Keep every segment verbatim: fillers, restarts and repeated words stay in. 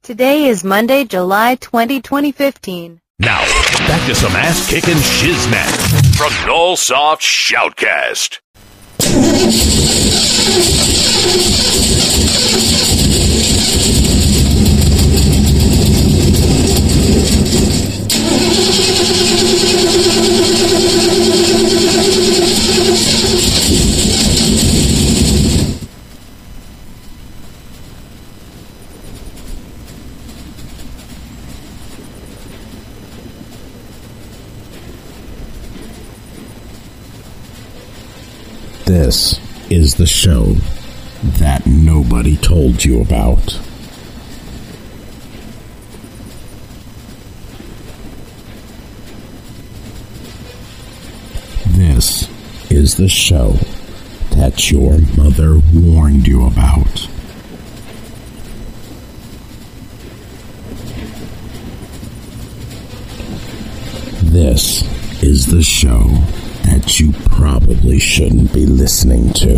Today is Monday, July twentieth, twenty fifteen. Now, back to some ass-kicking shiznit from Nullsoft Shoutcast. This is the show that nobody told you about. This is the show that your mother warned you about. This is the show that you probably shouldn't be listening to.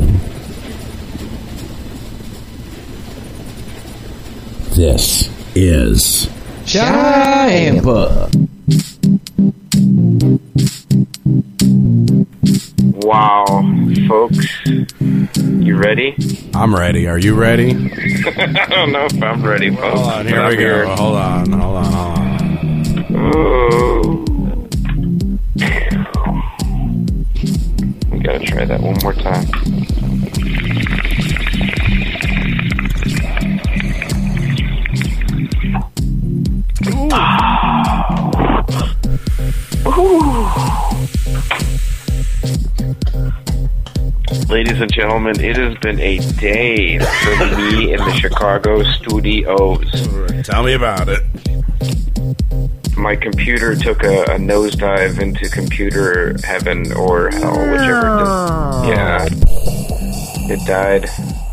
This is Champa. Wow, folks, you ready? I'm ready. Are you ready? I don't know if I'm ready, folks. Hold on, here we here. go. Hold on, hold on, hold on. Oh. Gotta try that one more time. Ladies and gentlemen, it has been a day for me in the Chicago studios. Tell me about it. My computer took a, a nosedive into computer heaven or hell, whichever it is. Yeah. It died.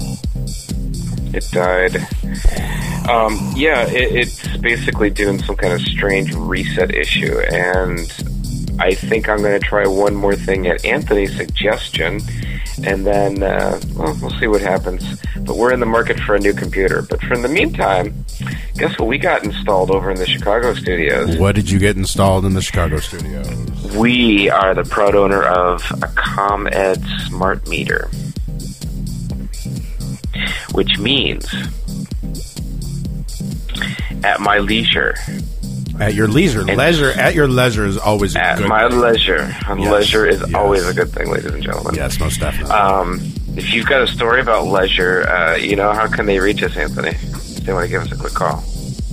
It died. Um, yeah, it, it's basically doing some kind of strange reset issue, and I think I'm going to try one more thing at Anthony's suggestion, and then, uh, well, we'll see what happens. But we're in the market for a new computer. But for in the meantime, guess what we got installed over in the Chicago studios? What did you get installed in the Chicago studios? We are the proud owner of a ComEd smart meter, which means at my leisure. At your leisure. And leisure. At your leisure is always a At good my thing. leisure. And Yes, leisure is yes. always a good thing, ladies and gentlemen. Yes, most definitely. Um, if you've got a story about leisure, uh, you know, how can they reach us, Anthony? If they want to give us a quick call.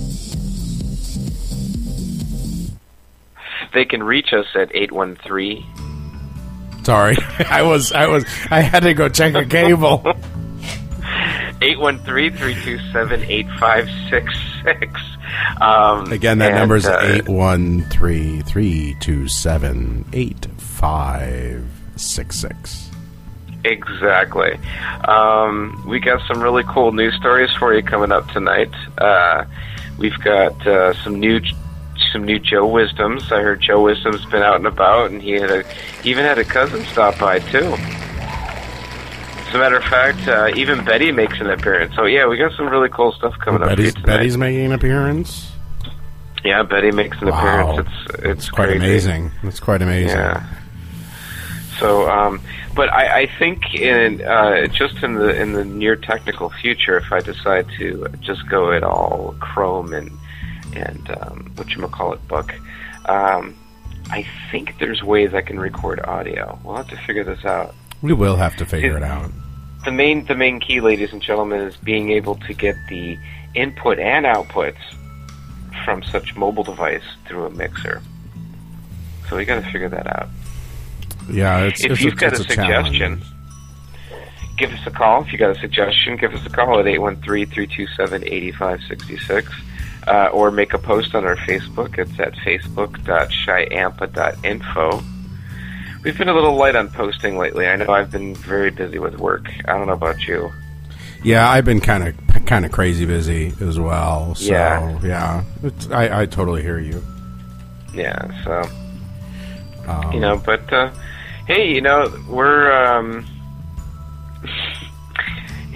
They can reach us at eight one three. Sorry. I was, I was, I had to go check a cable. eight one three, three two seven, eight five six six. Um, Again, that and, number is uh, eight one three, three two seven, eight five six six. Exactly. Um, we got some really cool news stories for you coming up tonight. Uh, we've got uh, some new some new Joe Wisdoms. I heard Joe Wisdom's been out and about, and he had a he even had a cousin stop by too. As a matter of fact, uh, even Betty makes an appearance. So yeah, we got some really cool stuff coming up for you Betty's, tonight. Betty's making an appearance? Yeah, Betty makes an Wow. appearance. It's it's It's quite crazy. amazing. It's quite amazing. Yeah. So, um, but I, I think in uh, just in the in the near technical future, if I decide to just go it all Chrome and and um, whatchamacallit book, um, I think there's ways I can record audio. We'll have to figure this out. We will have to figure it out. The main the main key, ladies and gentlemen, is being able to get the input and outputs from such mobile device through a mixer. So we got to figure that out. Yeah, it's, If it's you've a, got it's a a suggestion, challenge. give us a call. If you got a suggestion, give us a call at eight one three, three two seven, eight five six six, uh, or make a post on our Facebook. It's at facebook dot shyampa dot info. We've been a little light on posting lately. I know I've been very busy with work. I don't know about you. Yeah, I've been kind of kind of crazy busy as well. So Yeah. yeah, it's, I I totally hear you. Yeah, so Um, you know, but uh, hey, you know, we're um,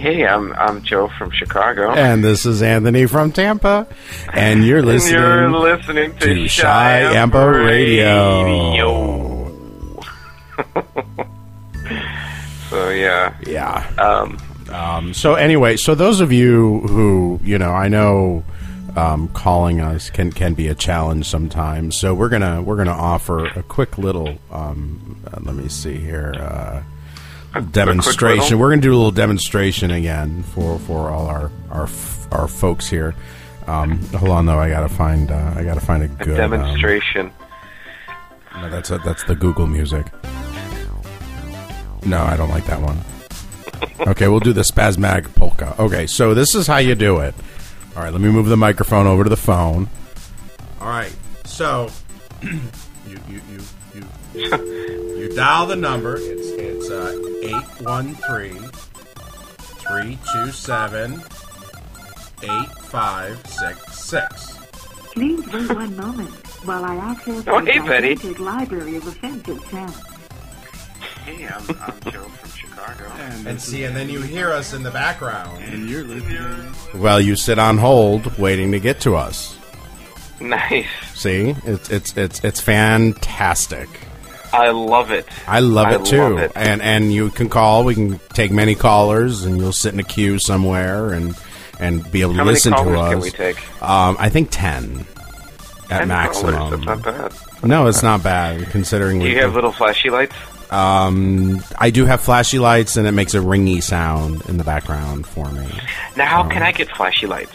Hey, I'm I'm Joe from Chicago. And this is Anthony from Tampa. And you're listening, and you're listening to, to Cheyampa Radio. Radio. So, yeah. Yeah. Um, um, so, anyway, so those of you who, you know, I know um, calling us can, can be a challenge sometimes. So, we're going to we're gonna offer a quick little, um, uh, let me see here, uh, demonstration. We're going to do a little demonstration again for, for all our our our folks here. Um, hold on, though. I gotta find uh, I gotta find a good a demonstration. Um, no, that's a, that's the Google music. No, I don't like that one. Okay, we'll do the spasmatic polka. Okay, so this is how you do it. All right, let me move the microphone over to the phone. All right, so you you you you you dial the number. It's it's uh, eight one three, three two seven, eight five six six. Please wait one moment while I access oh, the hey, Betty. library of offensive sounds. Hey, I'm, I'm Joe from Chicago. And, and see, and then you hear us in the background. And you're listening. Well, you sit on hold waiting to get to us. Nice. See? It's it's it's it's fantastic. I love it. I love I it too. Love it. And and you can call. We can take many callers, and you'll sit in a queue somewhere and and be able to How listen many to callers us. Can we take? Um, I think ten at ten maximum. Callers. That's not bad. That's no, not it's bad. not bad considering. Do we you have little flashy lights? Um, I do have flashy lights, and it makes a ringy sound in the background for me. Now, how um, can I get flashy lights?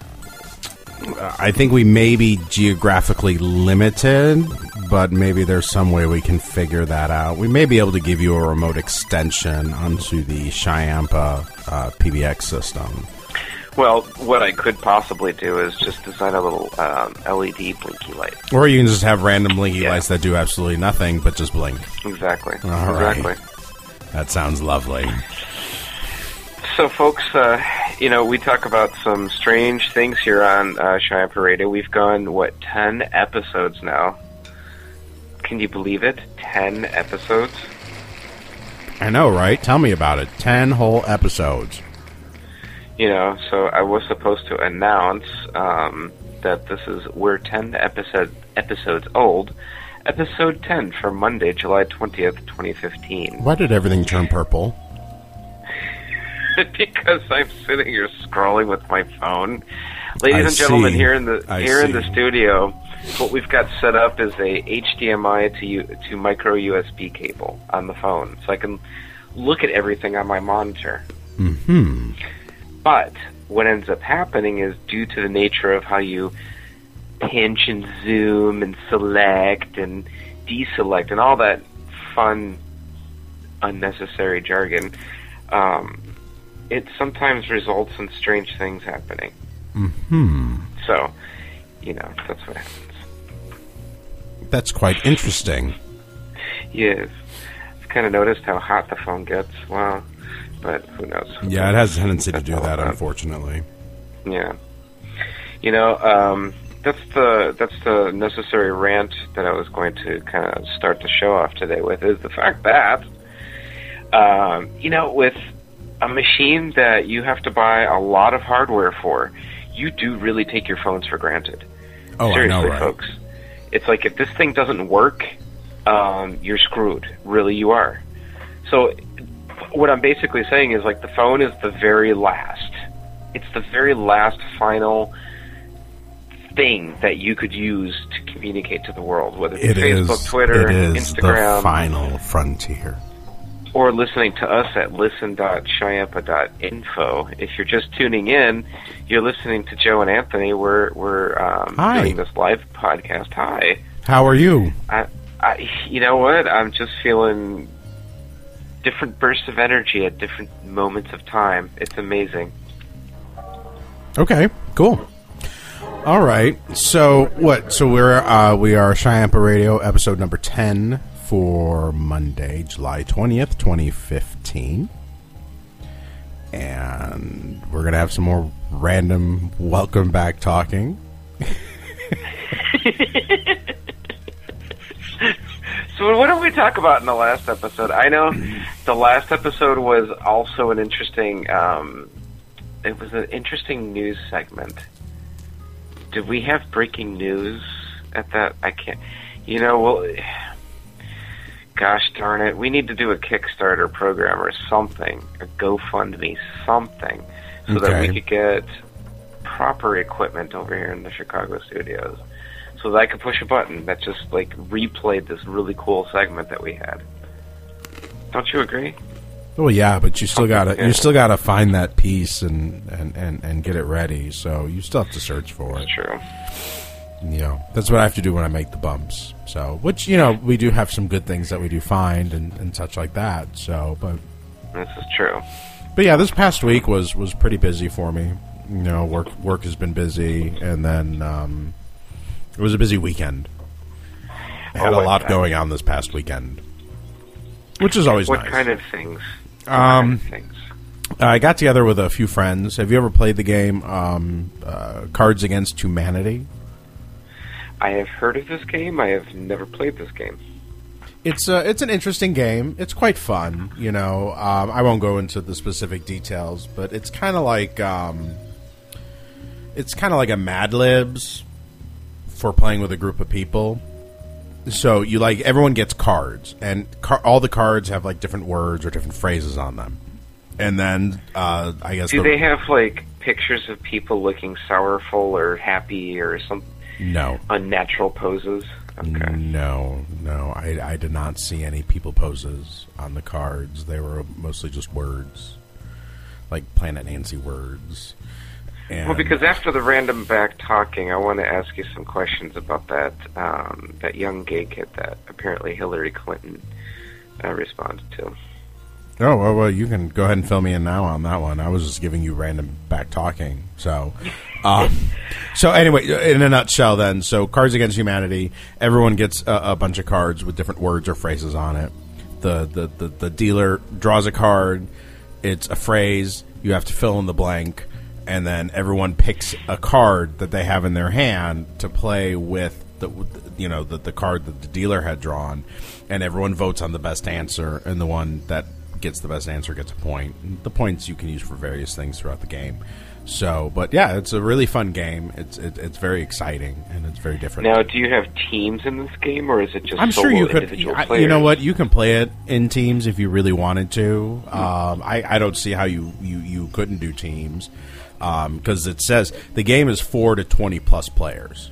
I think we may be geographically limited, but maybe there's some way we can figure that out. We may be able to give you a remote extension onto the Cheyampa uh, P B X system. Well, what I could possibly do is just design a little um, L E D blinky light. Or you can just have random blinky Yeah. lights that do absolutely nothing, but just blink. Exactly. All right. Exactly. That sounds lovely. So, folks, uh, you know, we talk about some strange things here on uh, Cheyampa Radio. We've gone, what, ten episodes now? Can you believe it? ten episodes? I know, right? Tell me about it. Ten whole episodes. You know, so I was supposed to announce um, that this is, we're ten episode, episodes old. Episode ten for Monday, July twentieth, twenty fifteen. Why did everything turn purple? Because I'm sitting here scrolling with my phone. Ladies I and gentlemen, see. here in the I here in see. the studio, what we've got set up is a H D M I to U, to micro U S B cable on the phone, so I can look at everything on my monitor. Mm-hmm. But what ends up happening is, due to the nature of how you pinch and zoom and select and deselect and all that fun, unnecessary jargon, um, it sometimes results in strange things happening. Mm-hmm. So, you know, that's what happens. That's quite interesting. Yes. I've kind of noticed how hot the phone gets. Wow. But who knows? Yeah, it has a tendency to do That's all that, about. unfortunately. Yeah. You know, um, that's the that's the necessary rant that I was going to kind of start the show off today with, is the fact that, um, you know, with a machine that you have to buy a lot of hardware for, you do really take your phones for granted. Oh, Seriously, I know, right? folks. It's like, if this thing doesn't work, um, you're screwed. Really, you are. So what I'm basically saying is, like, the phone is the very last. It's the very last final thing that you could use to communicate to the world, whether it's It Facebook, is, Twitter, it is Instagram, the final frontier. or listening to us at listen dot cheyampa dot info. If you're just tuning in, you're listening to Joe and Anthony. We're we're um, Hi. doing this live podcast. Hi. How are you? I, I, you know what? I'm just feeling different bursts of energy at different moments of time. It's amazing. Okay, cool. All right. So what? So we're uh, we are Cheyampa Radio, episode number ten for Monday, July twentieth, twenty fifteen, and we're gonna have some more random welcome back talking. So what did we talk about in the last episode? I know, The last episode was also an interesting. Um, it was an interesting news segment. Did we have breaking news at that? I can't. You know, well, gosh darn it, we need to do a Kickstarter program or something, a GoFundMe, something, so Okay. that we could get proper equipment over here in the Chicago studios, so that I could push a button that just like replayed this really cool segment that we had. Don't you agree? Well, yeah, but you still gotta Yeah. you still gotta find that piece and, and, and, and get it ready. So you still have to search for it. That's true. You know, that's what I have to do when I make the bumps. So, which you know, we do have some good things that we do find and, and such like that. So, but This is true. but yeah, this past week was, was pretty busy for me. You know, work work has been busy, and then um, it was a busy weekend. I had Oh, a like lot that. going on this past weekend, which is always What nice. kind of things? What Um, kind of things? I got together with a few friends. Have you ever played the game um, uh, Cards Against Humanity? I have heard of this game. I have never played this game. It's uh, it's an interesting game. It's quite fun. You know, um, I won't go into the specific details, but it's kind of like um, it's kind of like a Mad Libs for playing with a group of people. So you like everyone gets cards, and car- all the cards have like different words or different phrases on them. And then uh, I guess Do the, they have like pictures of people looking sorrowful or happy or some no. unnatural poses? Okay. No, no, I, I did not see any people poses on the cards. They were mostly just words, like Planet Nancy words. And Well, because after the random back talking, I want to ask you some questions about that um, that young gay kid that apparently Hillary Clinton uh, responded to. oh well, well, you can go ahead and fill me in now on that one. I was just giving you random back talking. So, um, so anyway, in a nutshell, then, so Cards Against Humanity. Everyone gets a, a bunch of cards with different words or phrases on it. The, the the the dealer draws a card. It's a phrase. You have to fill in the blank, and then everyone picks a card that they have in their hand to play with the you know the the card that the dealer had drawn, and everyone votes on the best answer, and the one that gets the best answer gets a point. The points you can use for various things throughout the game. So, but yeah, it's a really fun game. It's it, it's very exciting and it's very different. Now, do you have teams in this game, or is it just I'm solo sure you could. individual I- players? You know what? You can play it in teams if you really wanted to. Um, I, I don't see how you, you, you couldn't do teams because it says the game is four to twenty plus players.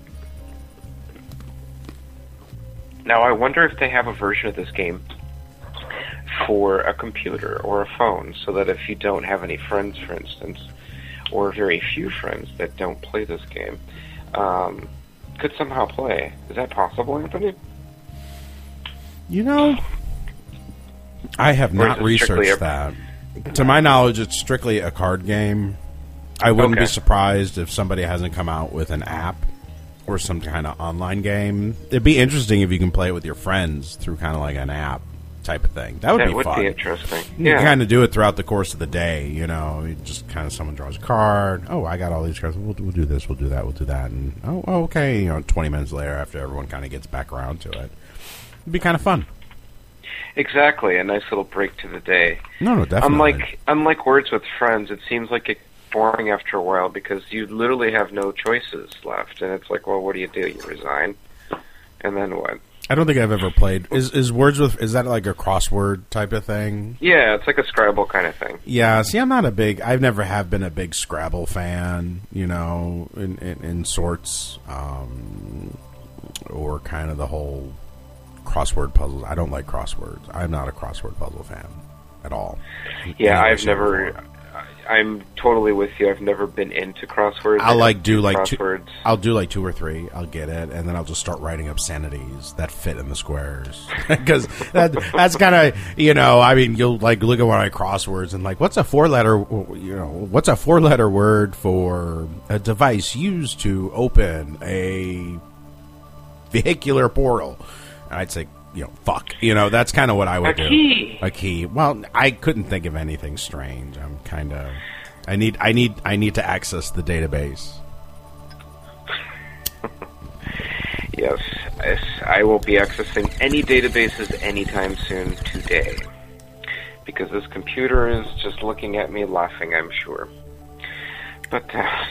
Now, I wonder if they have a version of this game for a computer or a phone, so that if you don't have any friends, for instance, or very few friends that don't play this game, um, could somehow play. Is that possible, Anthony? You know, I have Or is not it strictly researched a- that. To my knowledge, it's strictly a card game. I wouldn't Okay. be surprised if somebody hasn't come out with an app or some kind of online game. It'd be interesting if you can play it with your friends through kind of like an app type of thing. That would that be would fun. be interesting. You Yeah. can kind of do it throughout the course of the day, you know. You just kind of someone draws a card. Oh, I got all these cards. We'll, we'll do this. We'll do that. We'll do that. And oh, oh, okay. You know, twenty minutes later, after everyone kind of gets back around to it, it'd be kind of fun. Exactly, a nice little break to the day. No, no, definitely. Unlike unlike Words with Friends, it seems like it's boring after a while because you literally have no choices left, and it's like, well, what do you do? You resign, and then what? I don't think I've ever played. Is is words with? Is that like a crossword type of thing? Yeah, it's like a Scrabble kind of thing. Yeah. See, I'm not a big. I've never have been a big Scrabble fan. You know, in in, in sorts, um, or kind of the whole crossword puzzles. I don't like crosswords. I'm not a crossword puzzle fan at all. Yeah, Any way, I've shape, or never. form. I'm totally with you. I've never been into crosswords. I'll I like don't do like two, crosswords. I'll do like two or three. I'll get it, and then I'll just start writing obscenities that fit in the squares because that, that's kind of you know. I mean, you'll like look at one of my crosswords and like, what's a four letter you know what's a four letter word for a device used to open a vehicular portal? And I'd say, you know, fuck. You know, that's kind of what I would A do. key. A key. Well, I couldn't think of anything strange. I'm kind of. I need. I need. I need to access the database. Yes, yes, I will be accessing any databases anytime soon today. because this computer is just looking at me laughing, I'm sure. But, uh...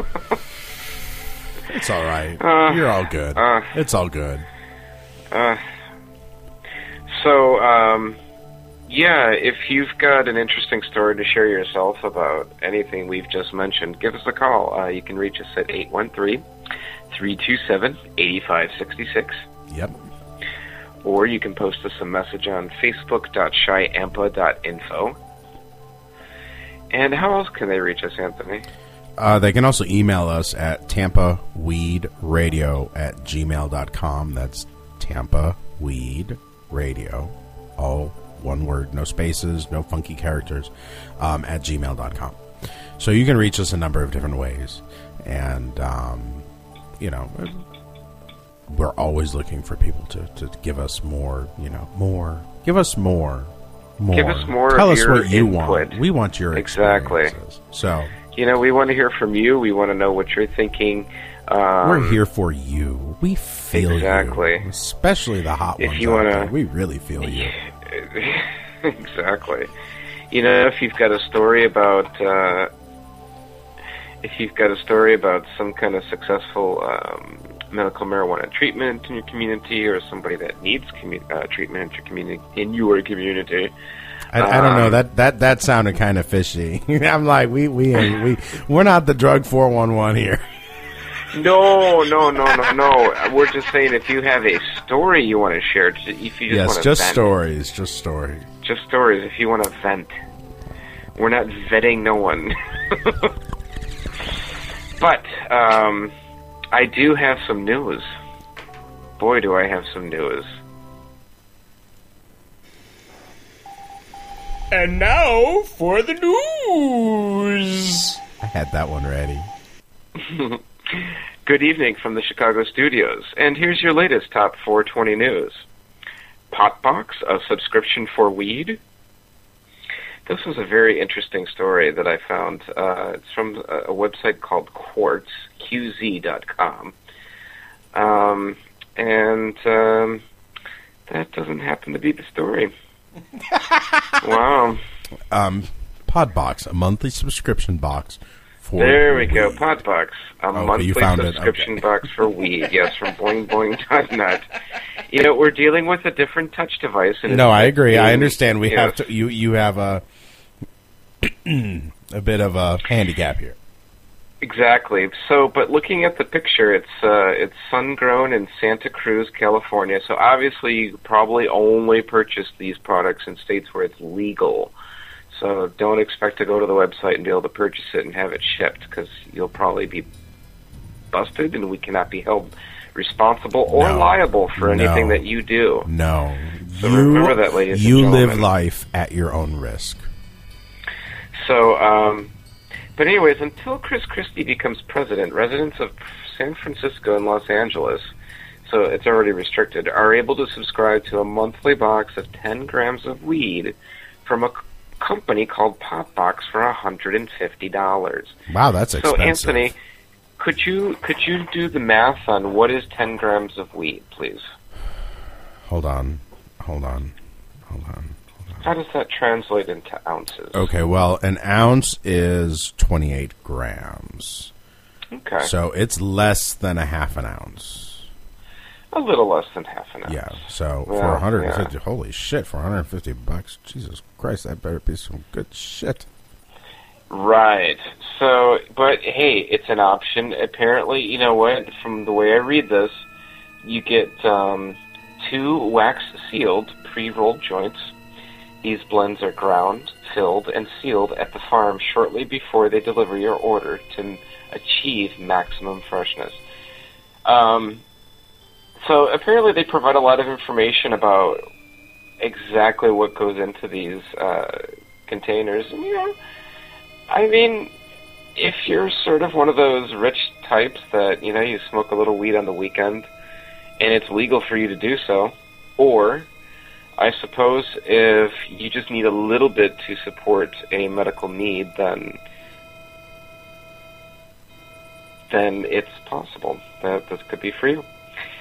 it's all right. Uh, You're all good. Uh, it's all good. Uh, so, um, yeah, if you've got an interesting story to share yourself about anything we've just mentioned, give us a call. Uh, you can reach us at eight one three, three two seven, eight five six six. Yep. Or you can post us a message on facebook dot shy ampa dot info. And how else can they reach us, Anthony? Uh, they can also email us at tampa weed radio at gmail dot com. That's Tampa Weed Radio, all one word, no spaces, no funky characters, um, at gmail dot com. So you can reach us a number of different ways. And, um, you know, we're always looking for people to, to give us more, you know, more. Give us more. More. Give us more Tell of us your what you input. want. We want your Exactly. experiences. So, you know, we want to hear from you. We want to know what you're thinking. Um, we're here for you. We feel exactly. you. Especially the hot if ones you out wanna, there. We really feel you. Exactly. You know, if you've got a story about... Uh, if you've got a story about some kind of successful um, medical marijuana treatment in your community, or somebody that needs commu- uh, treatment in your community, in your community, I, I don't know. um, That that that sounded kind of fishy. I'm like, we we ain't, we we're not the drug four one one here. No, no, no, no, no. We're just saying if you have a story you want to share, if you just yes, want to just vent, stories, just stories, just stories. If you want to vent, we're not vetting no one. But um, I do have some news. Boy, do I have some news. And now for the news. I had that one ready. Good evening from the Chicago studios, and here's your latest Top four twenty news. Potbox, a subscription for weed? This was a very interesting story that I found. Uh, it's from a, a website called Quartz, Q Z dot com. Um, and um, that doesn't happen to be the story. Wow. Um, Podbox, a monthly subscription box for There we weed. go, Potbox, a Okay, monthly you found it. subscription Okay. box for weed. Yes, from boing boing dot net. You know, we're dealing with a different touch device. And No, it's- I agree. I it's- understand. We yes. have to. You you have a a bit of a handicap here. Exactly. So, but looking at the picture, it's uh, it's sun-grown in Santa Cruz, California. So obviously, you probably only purchase these products in states where it's legal. So don't expect to go to the website and be able to purchase it and have it shipped, because you'll probably be busted, and we cannot be held responsible or No. liable for anything No. that you do. No, So you remember that, ladies and you live gentlemen. life at your own risk. So, um, but anyways, until Chris Christie becomes president, residents of San Francisco and Los Angeles, so it's already restricted, are able to subscribe to a monthly box of ten grams of weed from a c- company called Potbox for one hundred fifty dollars. Wow, that's So, expensive. Anthony, could you could you do the math on what is ten grams of weed, please? Hold on, hold on, hold on. How does that translate into ounces? Okay, well, an ounce is twenty-eight grams. Okay. So it's less than a half an ounce. A little less than half an ounce. Yeah, so Well, for one hundred fifty, yeah. holy shit, for one hundred fifty bucks, Jesus Christ, that better be some good shit. Right. So, but hey, it's an option. Apparently, you know what? From the way I read this, you get um, two wax-sealed pre-rolled joints. These blends are ground, filled, and sealed at the farm shortly before they deliver your order to achieve maximum freshness. Um, so apparently they provide a lot of information about exactly what goes into these uh, containers. And, you know, I mean, if you're sort of one of those rich types that, you know, you smoke a little weed on the weekend and it's legal for you to do so, or I suppose if you just need a little bit to support a medical need, then then it's possible that this could be for you.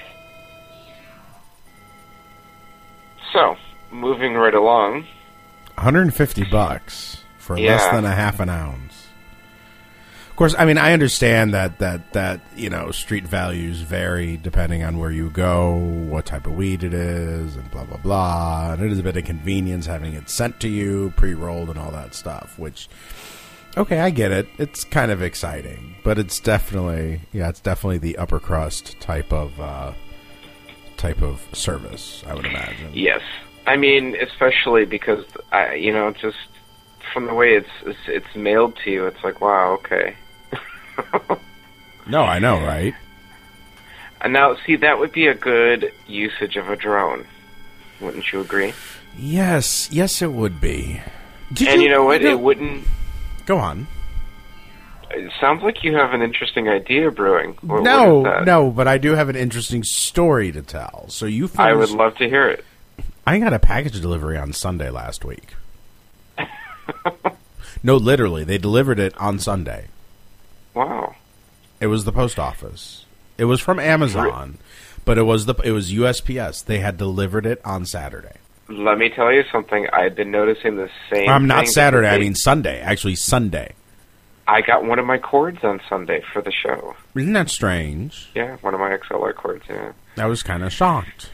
So, moving right along. one hundred fifty bucks for Yeah. less than a half an ounce. Of course, I mean, I understand that, that, that, you know, street values vary depending on where you go, what type of weed it is, and blah, blah, blah. And it is a bit of convenience having it sent to you, pre-rolled and all that stuff, which, okay, I get it. It's kind of exciting. But it's definitely, yeah, it's definitely the upper crust type of, uh, type of service, I would imagine. Yes. I mean, especially because, I, you know, just from the way it's, it's, it's mailed to you, it's like, wow, okay. No, I know, right? And now, see, that would be a good usage of a drone. Wouldn't you agree? Yes, yes, it would be. Did and you know what? It wouldn't... Go on. It sounds like you have an interesting idea brewing. What, no, what is that? no, but I do have an interesting story to tell. So you finish, I would love to hear it. I got a package delivery on Sunday last week. No, literally, they delivered it on Sunday. Wow. It was the post office. It was from Amazon, but it was the it was U S P S. They had delivered it on Saturday. Let me tell you something. I've been noticing the same I'm not thing Saturday, that I they- mean Sunday. Actually, Sunday. I got one of my cords on Sunday for the show. Isn't that strange? Yeah, one of my X L R cords, yeah. I was kind of shocked.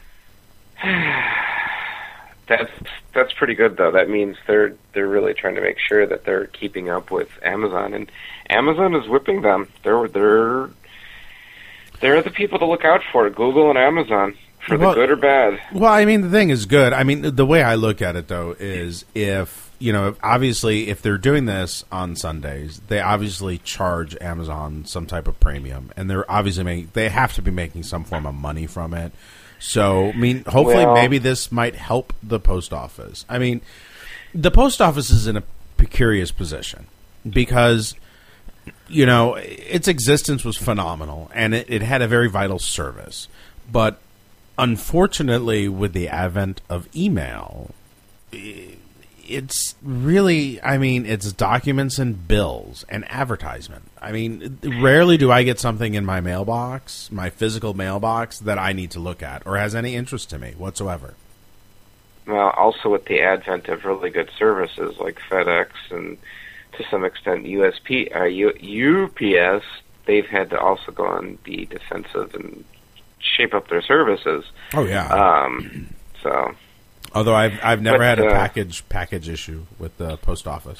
That's that's pretty good though. That means they're they're really trying to make sure that they're keeping up with Amazon, and Amazon is whipping them. They're they're they're the people to look out for. Google and Amazon, for Well- the good or bad. Well, I mean, the thing is good. I mean, the way I look at it, though, is if, you know, obviously, if they're doing this on Sundays, they obviously charge Amazon some type of premium, and they're obviously making, they have to be making some form of money from it. So, I mean, hopefully, Well- maybe this might help the post office. I mean, the post office is in a precarious position because, you know, its existence was phenomenal, and it, it had a very vital service. But unfortunately, with the advent of email, i- it's really, I mean, it's documents and bills and advertisement. I mean, rarely do I get something in my mailbox, my physical mailbox, that I need to look at or has any interest to me whatsoever. Well, also with the advent of really good services like FedEx and to some extent U S P, uh, U, U P S, they've had to also go on the defensive and shape up their services. Oh, yeah. Um, so, Although I've I've never but, had a uh, package package issue with the post office.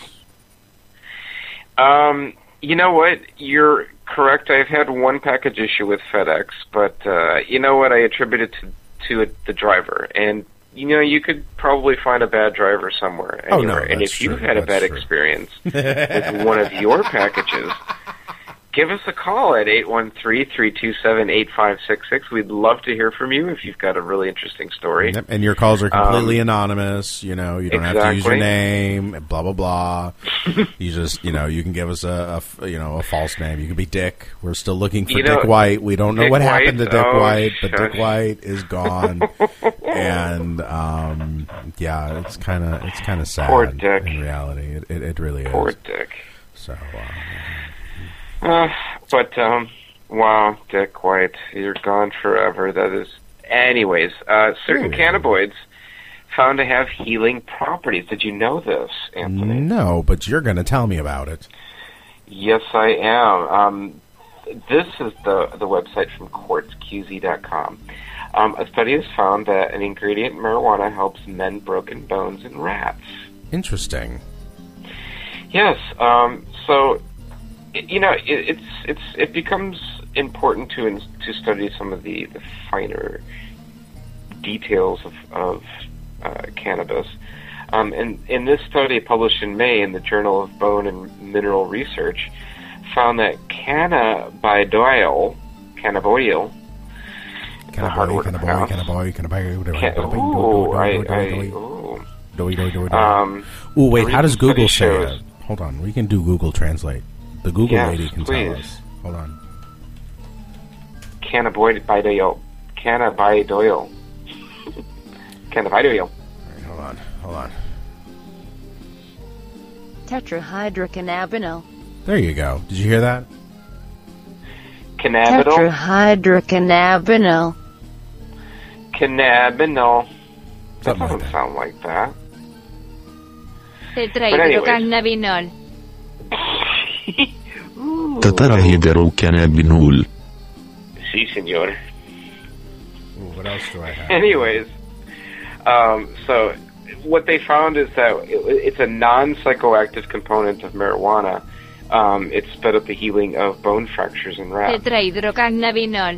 um, you know what? You're correct. I've had one package issue with FedEx, but uh, you know what? I attribute it to to it, the driver, and you know you could probably find a bad driver somewhere. Oh, anywhere. no, and that's if you've true. had a That's bad true. experience with one of your packages, give us a call at eight one three, three two seven, eight five six six. We'd love to hear from you if you've got a really interesting story. Yep, and your calls are completely Um, anonymous. You know, you don't have to use your exactly. name. Blah blah blah. You just, you know, you can give us a, a f- you know, a false name. You can be Dick. We're still looking for You know, Dick White. We don't know Dick what happened to White? Dick Oh, White, but shush. Dick White is gone. and um, yeah, it's kind of it's kind of sad. Poor Dick. In reality, it it, it really Poor is. Dick. So. Uh, Uh, but, um, wow, Dick White, you're gone forever. That is... Anyways, uh, certain Ooh. cannabinoids found to have healing properties. Did you know this, Anthony? no, but you're going to tell me about it. Yes, I am. Um, this is the, the website from quartz q z dot com. Um, a study has found that an ingredient in marijuana helps mend broken bones in rats. Interesting. Yes. Um, so, it, you know, it, it's it's it becomes important to in, to study some of the, the finer details of, of uh, cannabis. Um, and in this study published in May in the Journal of Bone and Mineral Research, found that cannabidiol, cannabidiol, Can a I hard boy, word can to I boy, pronounce. can I boy, can I boy, Can, can ooh, I, I, ooh. Um, Ooh, wait, the how does recent Google study say shows- it? Hold on, we can do Google Translate. The Google Yes, lady can please. tell us. Hold on. Cannabidiol. Cannabidiol. Cannabidiol. All right, hold on, hold on. Tetrahydrocannabinol. There you go. Did you hear that? Cannabidol. Tetrahydrocannabinol. Cannabinol. That Something like doesn't that. sound like that. Tetrahydrocannabinol. Tetrahydrocannabinol. Si, senor. Ooh, what else do I have? Anyways, um, so what they found is that it, it's a non-psychoactive component of marijuana. Um, it sped up the healing of bone fractures in rats. Tetrahydrocannabinol.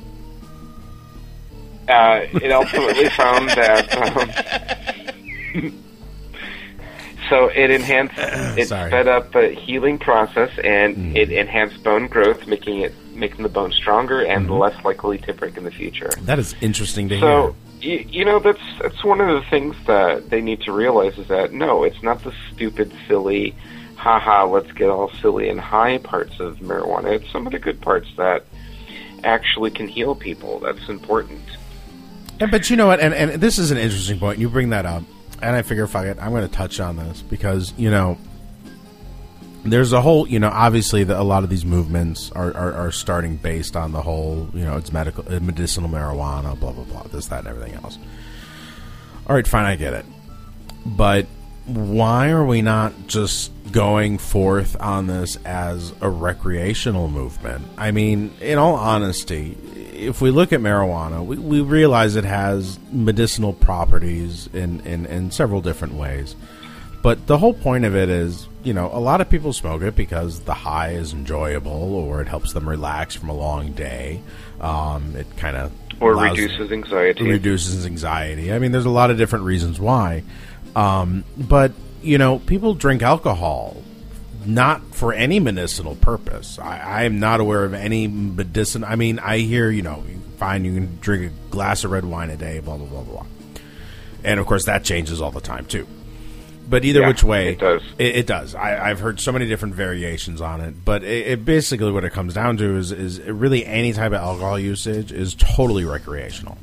Uh, it ultimately found that. Um, so it enhanced, it Sorry. sped up the healing process, and Mm. it enhanced bone growth, making it making the bone stronger and Mhm. less likely to break in the future. That is interesting to So, hear. you, you know, that's that's one of the things that they need to realize is that, no, it's not the stupid, silly, haha, let's get all silly and high parts of marijuana. It's some of the good parts that actually can heal people. That's important. And, but you know what? And, and this is an interesting point. You bring that up. And I figure, fuck it, I'm going to touch on this because, you know, there's a whole, you know, obviously the, a lot of these movements are, are, are starting based on the whole, you know, it's medical, uh, medicinal marijuana, blah, blah, blah, this, that, and everything else. All right, fine, I get it. But why are we not just going forth on this as a recreational movement? I mean, in all honesty, if we look at marijuana, we, we realize it has medicinal properties in, in, in several different ways. But the whole point of it is, you know, a lot of people smoke it because the high is enjoyable or it helps them relax from a long day. Um, it kind of Or reduces anxiety. Reduces anxiety. I mean, there's a lot of different reasons why. Um, but, you know, people drink alcohol not for any medicinal purpose. I, I am not aware of any medicine. I mean, I hear, you know, fine, you can drink a glass of red wine a day, blah, blah, blah, blah. And, of course, that changes all the time, too. But either Yeah, which way, it does. It, it does. I, I've heard so many different variations on it. But it, it basically what it comes down to is, is really any type of alcohol usage is totally recreational.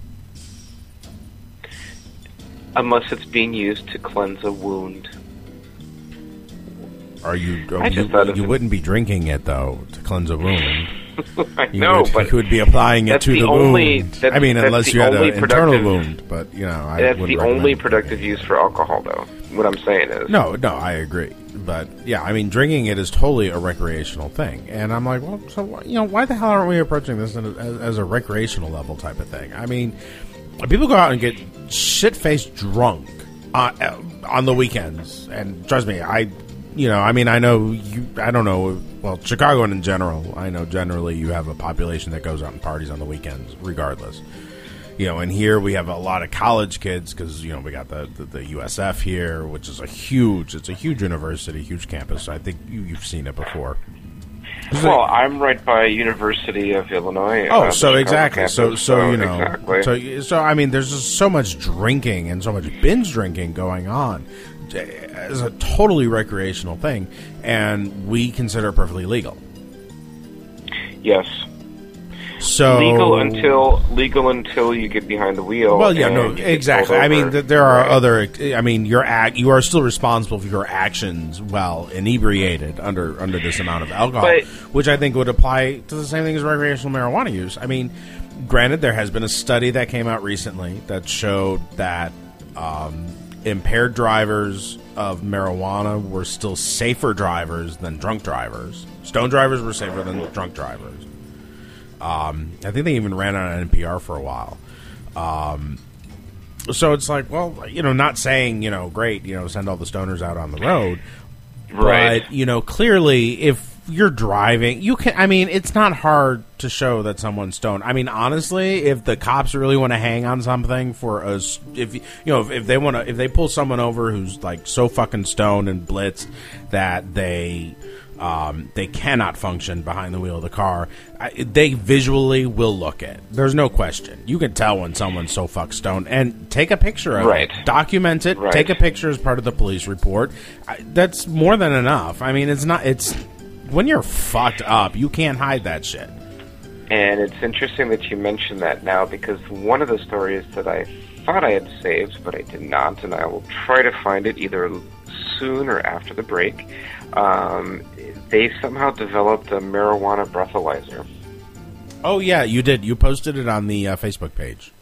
Unless it's being used to cleanse a wound. Are you? I just you, thought of you it. wouldn't be drinking it though to cleanse a wound. I You know, would, but you would be applying it that's to the, the only- wound. that's- I mean, that's unless the you had an only internal productive- wound, but you know, I that's wouldn't the only recommend productive use for alcohol, though. What I'm saying is, No, no, I agree. But yeah, I mean, drinking it is totally a recreational thing, and I'm like, well, so wh- you know, why the hell aren't we approaching this in a, as, as a recreational level type of thing? I mean, people go out and get shit faced drunk on, uh, on the weekends, and trust me, I, you know, I mean, I know you, I don't know, well, Chicago in general, I know generally you have a population that goes out and parties on the weekends, regardless. You know, and here we have a lot of college kids because, you know, we got the, the, the U S F here, which is a huge, it's a huge university, huge campus. I think you, you've seen it before. well, I'm right by University of Illinois. Oh, uh, so the Chicago exactly. campus, So, so you know, exactly. so so I mean, there's just so much drinking and so much binge drinking going on as a totally recreational thing, and we consider it perfectly legal. Yes. So legal until legal until you get behind the wheel. Well, yeah, and no, you get exactly. pulled I mean, over. th- there are Right. other. I mean, your act. You are still responsible for your actions while inebriated under under this amount of alcohol, But- which I think would apply to the same thing as recreational marijuana use. I mean, granted, there has been a study that came out recently that showed that um, impaired drivers of marijuana were still safer drivers than drunk drivers. Stone drivers were safer than drunk drivers. Um, I think they even ran on N P R for a while. Um, so it's like, well, you know, not saying, you know, great, you know, send all the stoners out on the road. Right. But, you know, clearly if you're driving, you can, I mean, it's not hard to show that someone's stoned. I mean, honestly, if the cops really want to hang on something for us, if, you know, if, if they want to, if they pull someone over who's like so fucking stoned and blitzed that they, Um, they cannot function behind the wheel of the car, I, they visually will look it. There's no question. You can tell when someone's so fuck stoned. And take a picture of Right. it. Document it. Right. Take a picture as part of the police report. I, that's more than enough. I mean, it's not... It's... When you're fucked up, you can't hide that shit. And it's interesting that you mentioned that now, because one of the stories that I thought I had saved, but I did not, and I will try to find it either soon or after the break, um, they somehow developed a marijuana breathalyzer. Oh, yeah, you did. You posted it on the uh, Facebook page.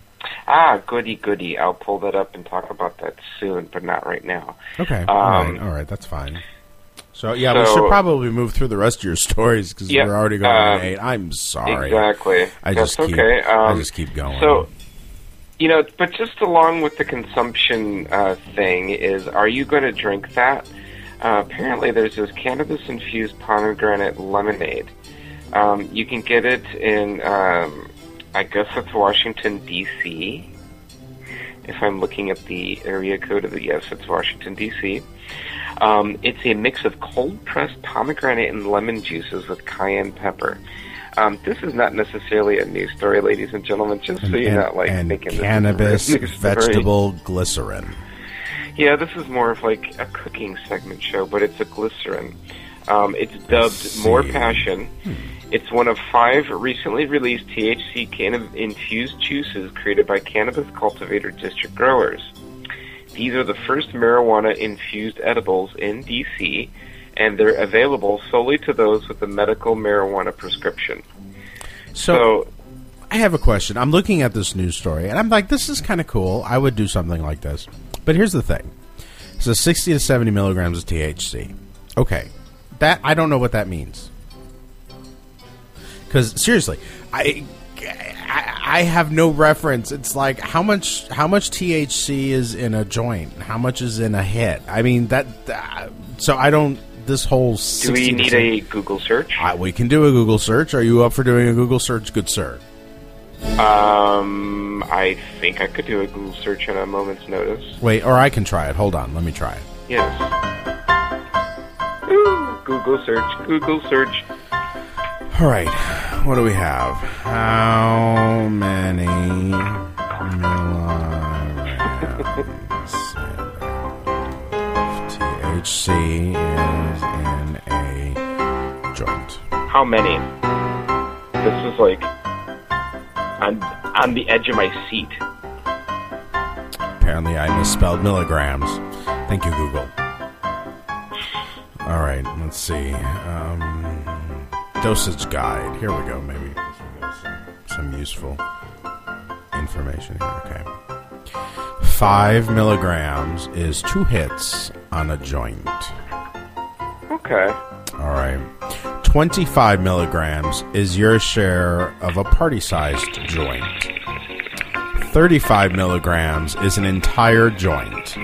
Ah, goody, goody. I'll pull that up and talk about that soon, but not right now. Okay. Um, all right. All right. That's fine. So, yeah, so, we should probably move through the rest of your stories because yeah, we're already going um, to eight. I'm sorry. Exactly. I That's just keep, okay. Um, I just keep going. So, you know, but just along with the consumption uh, thing is, are you going to drink that? Uh, apparently, there's this cannabis-infused pomegranate lemonade. Um, you can get it in, um, I guess it's Washington, D C If I'm looking at the area code of the, yes, it's Washington, D C Um, it's a mix of cold-pressed pomegranate and lemon juices with cayenne pepper. Um, this is not necessarily a news story, ladies and gentlemen, just and, so you're and, not, like, and thinking cannabis, this is a news story. vegetable glycerin. Yeah, this is more of, like, a cooking segment show, but it's a glycerin. Um, it's dubbed More Passion. Hmm. It's one of five recently released T H C-infused juices created by cannabis cultivator district growers. These are the first marijuana-infused edibles in D C, and they're available solely to those with a medical marijuana prescription. So, so I have a question. I'm looking at this news story, and I'm like, this is kind of cool. I would do something like this. But here's the thing. So sixty to seventy milligrams of T H C. Okay. That I don't know what that means. Because, seriously, I... I, I have no reference. It's like how much how much T H C is in a joint, how much is in a hit. I mean that. Uh, so I don't. This whole. Do we need a Google search? Uh, we can do a Google search. Are you up for doing a Google search, good sir? Um, I think I could do a Google search on a moment's notice. Wait, or I can try it. Hold on, let me try it. Yes. Ooh, Google search. Google search. All right, what do we have? How many milligrams of T H C is in a joint? How many? This is like on, on the edge of my seat. Apparently I misspelled milligrams. Thank you, Google. All right, let's see. Um... Dosage guide. Here we go. Maybe some, some useful information here. Okay. Five milligrams is two hits on a joint. Okay. All right. Twenty-five milligrams is your share of a party-sized joint. Thirty-five milligrams is an entire joint.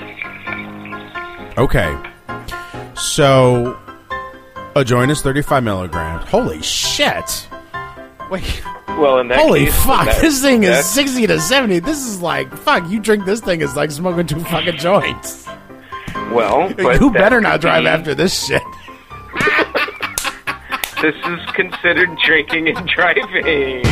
Okay. So. A joint is thirty-five milligrams. Holy shit! Wait. Well, in that Holy case, fuck! That, this thing that, is sixty to seventy. This is like fuck. You drink this thing, it's like smoking two fucking joints. Well, but you better not drive be, after this shit. This is considered drinking and driving.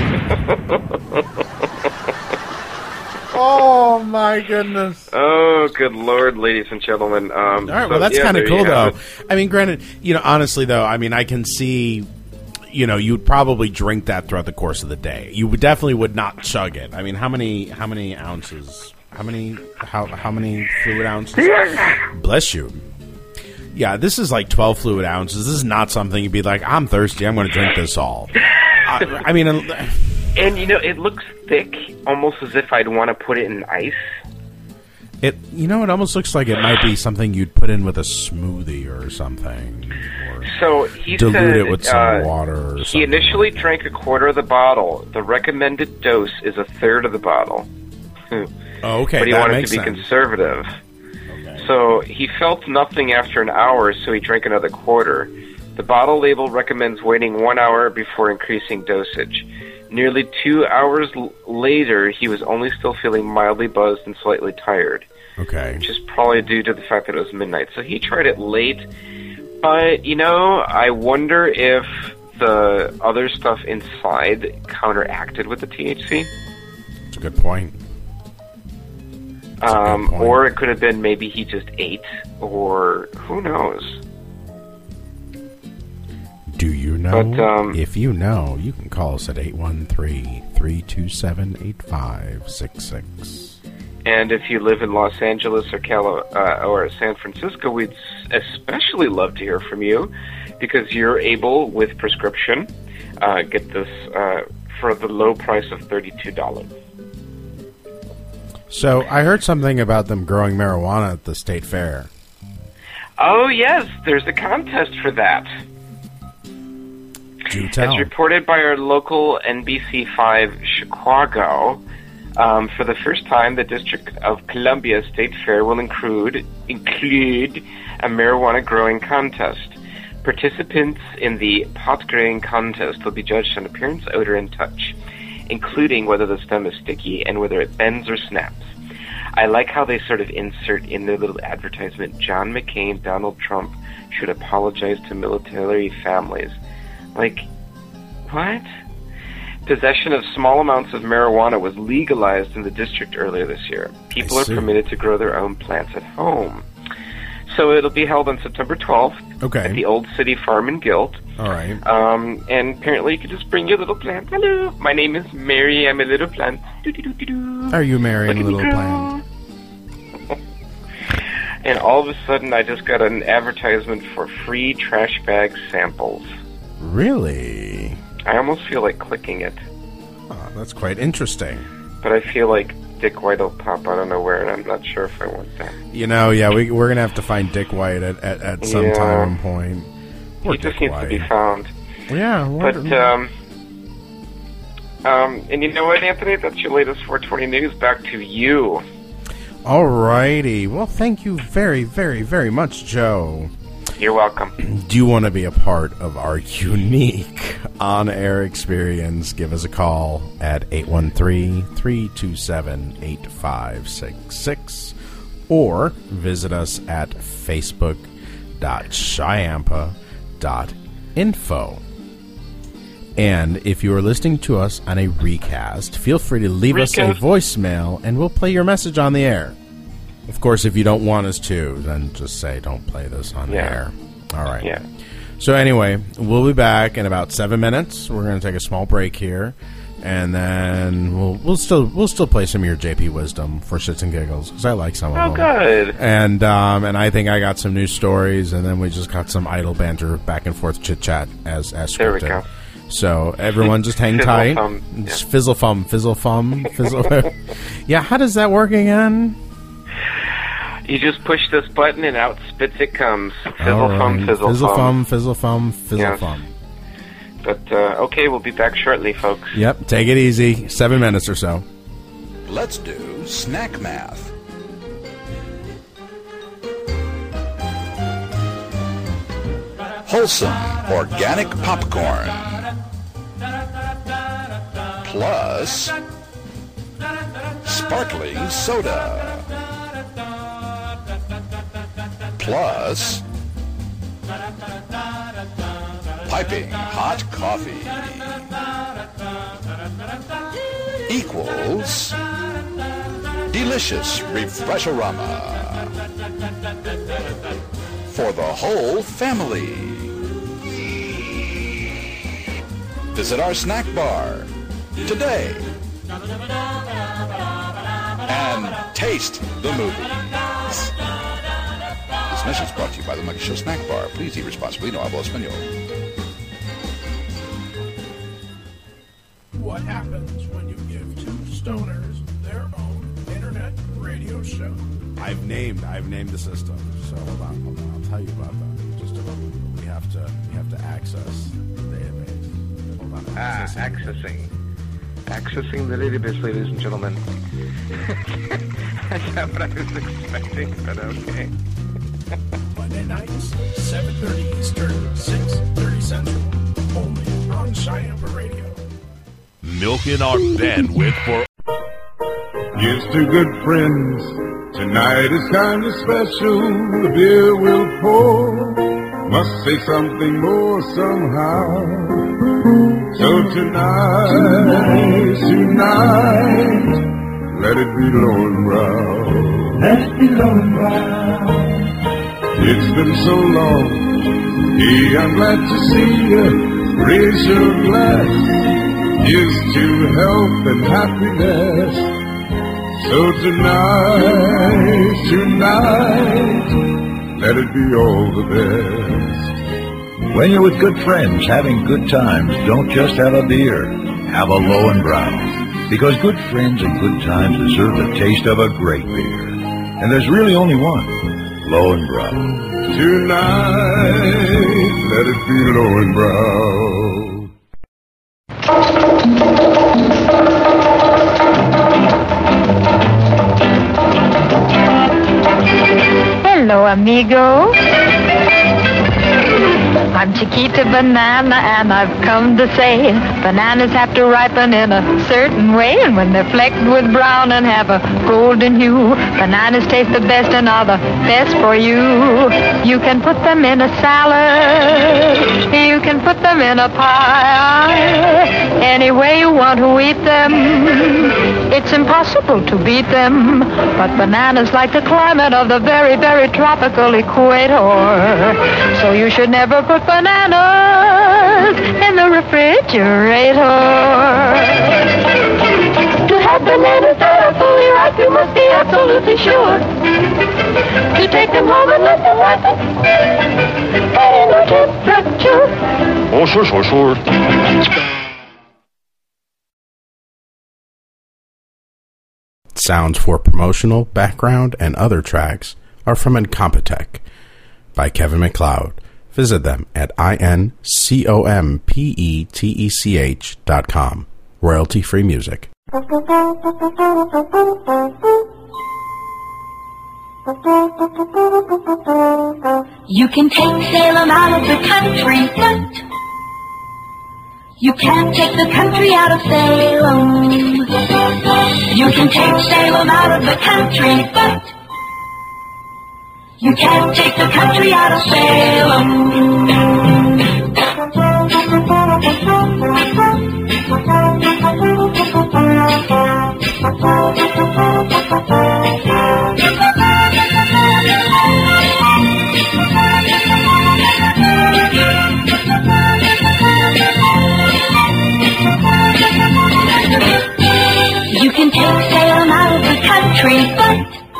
Oh my goodness! Oh, good lord, ladies and gentlemen. Um, All right, so, well that's yeah, kind of cool, though. It. I mean, granted, you know, honestly, though, I mean, I can see, you know, you'd probably drink that throughout the course of the day. You would definitely would not chug it. I mean, how many, how many ounces? How many, how how many fluid ounces? Bless you. Yeah, this is like twelve fluid ounces. This is not something you'd be like, I'm thirsty, I'm going to drink this all. I, I mean. And, you know, it looks thick, almost as if I'd want to put it in ice. It, you know, it almost looks like it might be something you'd put in with a smoothie or something. Or so he dilute said, it with some uh, water or he something. He initially drank a quarter of the bottle. The recommended dose is a third of the bottle. Oh, okay. But he that wanted makes to be sense. conservative. Okay. So he felt nothing after an hour, so he drank another quarter. The bottle label recommends waiting one hour before increasing dosage. Nearly two hours l- later, he was only still feeling mildly buzzed and slightly tired. Okay. Which is probably due to the fact that it was midnight. So he tried it late. But, you know, I wonder if the other stuff inside counteracted with the T H C. That's a good point. That's Um, a good point. Or it could have been maybe he just ate, or who knows. Do you know? But, um, if you know, you can call us at eight one three, three two seven, eight five six six. And if you live in Los Angeles or Cali- uh, or San Francisco, we'd especially love to hear from you, because you're able, with prescription, uh, get this uh, for the low price of thirty-two dollars. So I heard something about them growing marijuana at the state fair. Oh, yes, there's a contest for that. Do tell. It's reported by our local N B C five Chicago. Um, for the first time, the District of Columbia State Fair will include include a marijuana growing contest. Participants in the pot growing contest will be judged on appearance, odor, and touch, including whether the stem is sticky and whether it bends or snaps. I like how they sort of insert in their little advertisement, John McCain, Donald Trump should apologize to military families. Like, what? Possession of small amounts of marijuana was legalized in the district earlier this year. People are permitted to grow their own plants at home. So it'll be held on September twelfth okay. at the Old City Farm in Guilt. All right. Um, and apparently you can just bring your little plant. Hello, my name is Mary. I'm a little plant. Doo-doo-doo-doo-doo. Are you Mary Look and a at me little grow. plant? And all of a sudden I just got an advertisement for free trash bag samples. Really? I almost feel like clicking it. Oh, that's quite interesting. But I feel like Dick White will pop out of nowhere, and I'm not sure if I want that. You know, yeah, we, we're going to have to find Dick White at, at, at some Yeah. time and point. Poor He just Dick needs White. to be found. Yeah. What, But, um, um, and you know what, Anthony? That's your latest four twenty news. Back to you. All righty. Well, thank you very, very, very much, Joe. You're welcome. Do you want to be a part of our unique on-air experience? Give us a call at eight one three, three two seven, eight five six six or visit us at facebook dot shyampa dot info. And if you are listening to us on a recast, feel free to leave us a Recast. voicemail and we'll play your message on the air. Of course, if you don't want us to, then just say don't play this on the Yeah. air. All right. Yeah. So anyway, we'll be back in about seven minutes. We're going to take a small break here, and then we'll we'll still we'll still play some of your J P wisdom for shits and giggles because I like some of Oh, them. good. And um, and I think I got some news stories, and then we just got some idle banter, back and forth chit chat as as scripted. There we go. So everyone, just hang Fizzle tight. fum, Just yeah. Fizzle fum, fizzle fum, fizzle. Yeah, how does that work again? You just push this button and out spits it comes. Fizzle All fum, right. fizzle, fizzle fum. fum, fizzle fum, fizzle Yes. fum. But, uh, okay, we'll be back shortly, folks. Yep, take it easy. Seven minutes or so. Let's do snack math. Wholesome organic popcorn. Plus sparkling soda. Plus piping hot coffee. Equals delicious refresherama. For the whole family. Visit our snack bar today and taste the movies. This message is brought to you by the Monkey Show Snack Bar. Please eat responsibly. No hablo español. What happens when you give two stoners their own internet radio show? I've named I've named the system. So hold on, hold on. I'll tell you about that. Just a moment. We have to we have to access the database. Hold on. Ah, accessing. Accessing the database, ladies and gentlemen. That's not what I was expecting, but okay. Monday nights, seven thirty Eastern, six thirty Central. Only on Cheyenne Radio. Milking our bandwidth for Here's to good friends. Tonight is kind of special. The beer will pour. Must say something more somehow. So tonight, tonight, let it be low and brown. Let it be low and brown. It's been so long. Hey, I'm glad to see you. Raise your glass. Here's to health and happiness. So tonight, tonight, let it be all the best. When you're with good friends having good times, don't just have a beer, have a low and brown. Because good friends and good times deserve the taste of a great beer. And there's really only one, Lowenbrau. Tonight, let it be Lowenbrau. Hello, amigo. I'm Chiquita Banana, and I've come to say bananas have to ripen in a certain way, and when they're flecked with brown and have a golden hue, bananas taste the best and are the best for you. You can put them in a salad, you can put them in a pie, any way you want to eat them. It's impossible to beat them, but bananas like the climate of the very, very tropical equator. So you should never put bananas in the refrigerator. To have bananas that are fully ripe, you must be absolutely sure to take them home and let them ripen at indoor temperature. Oh, sure, sure, sure. Sounds for promotional, background, and other tracks are from Incompetech by Kevin MacLeod. Visit them at I N C O M P E T E C H dot com. Royalty-free music. You can take Salem out of the country, but you can't take the country out of Salem. You can take Salem out of the country, but you can't take the country out of Salem. You can take Salem out of the country, but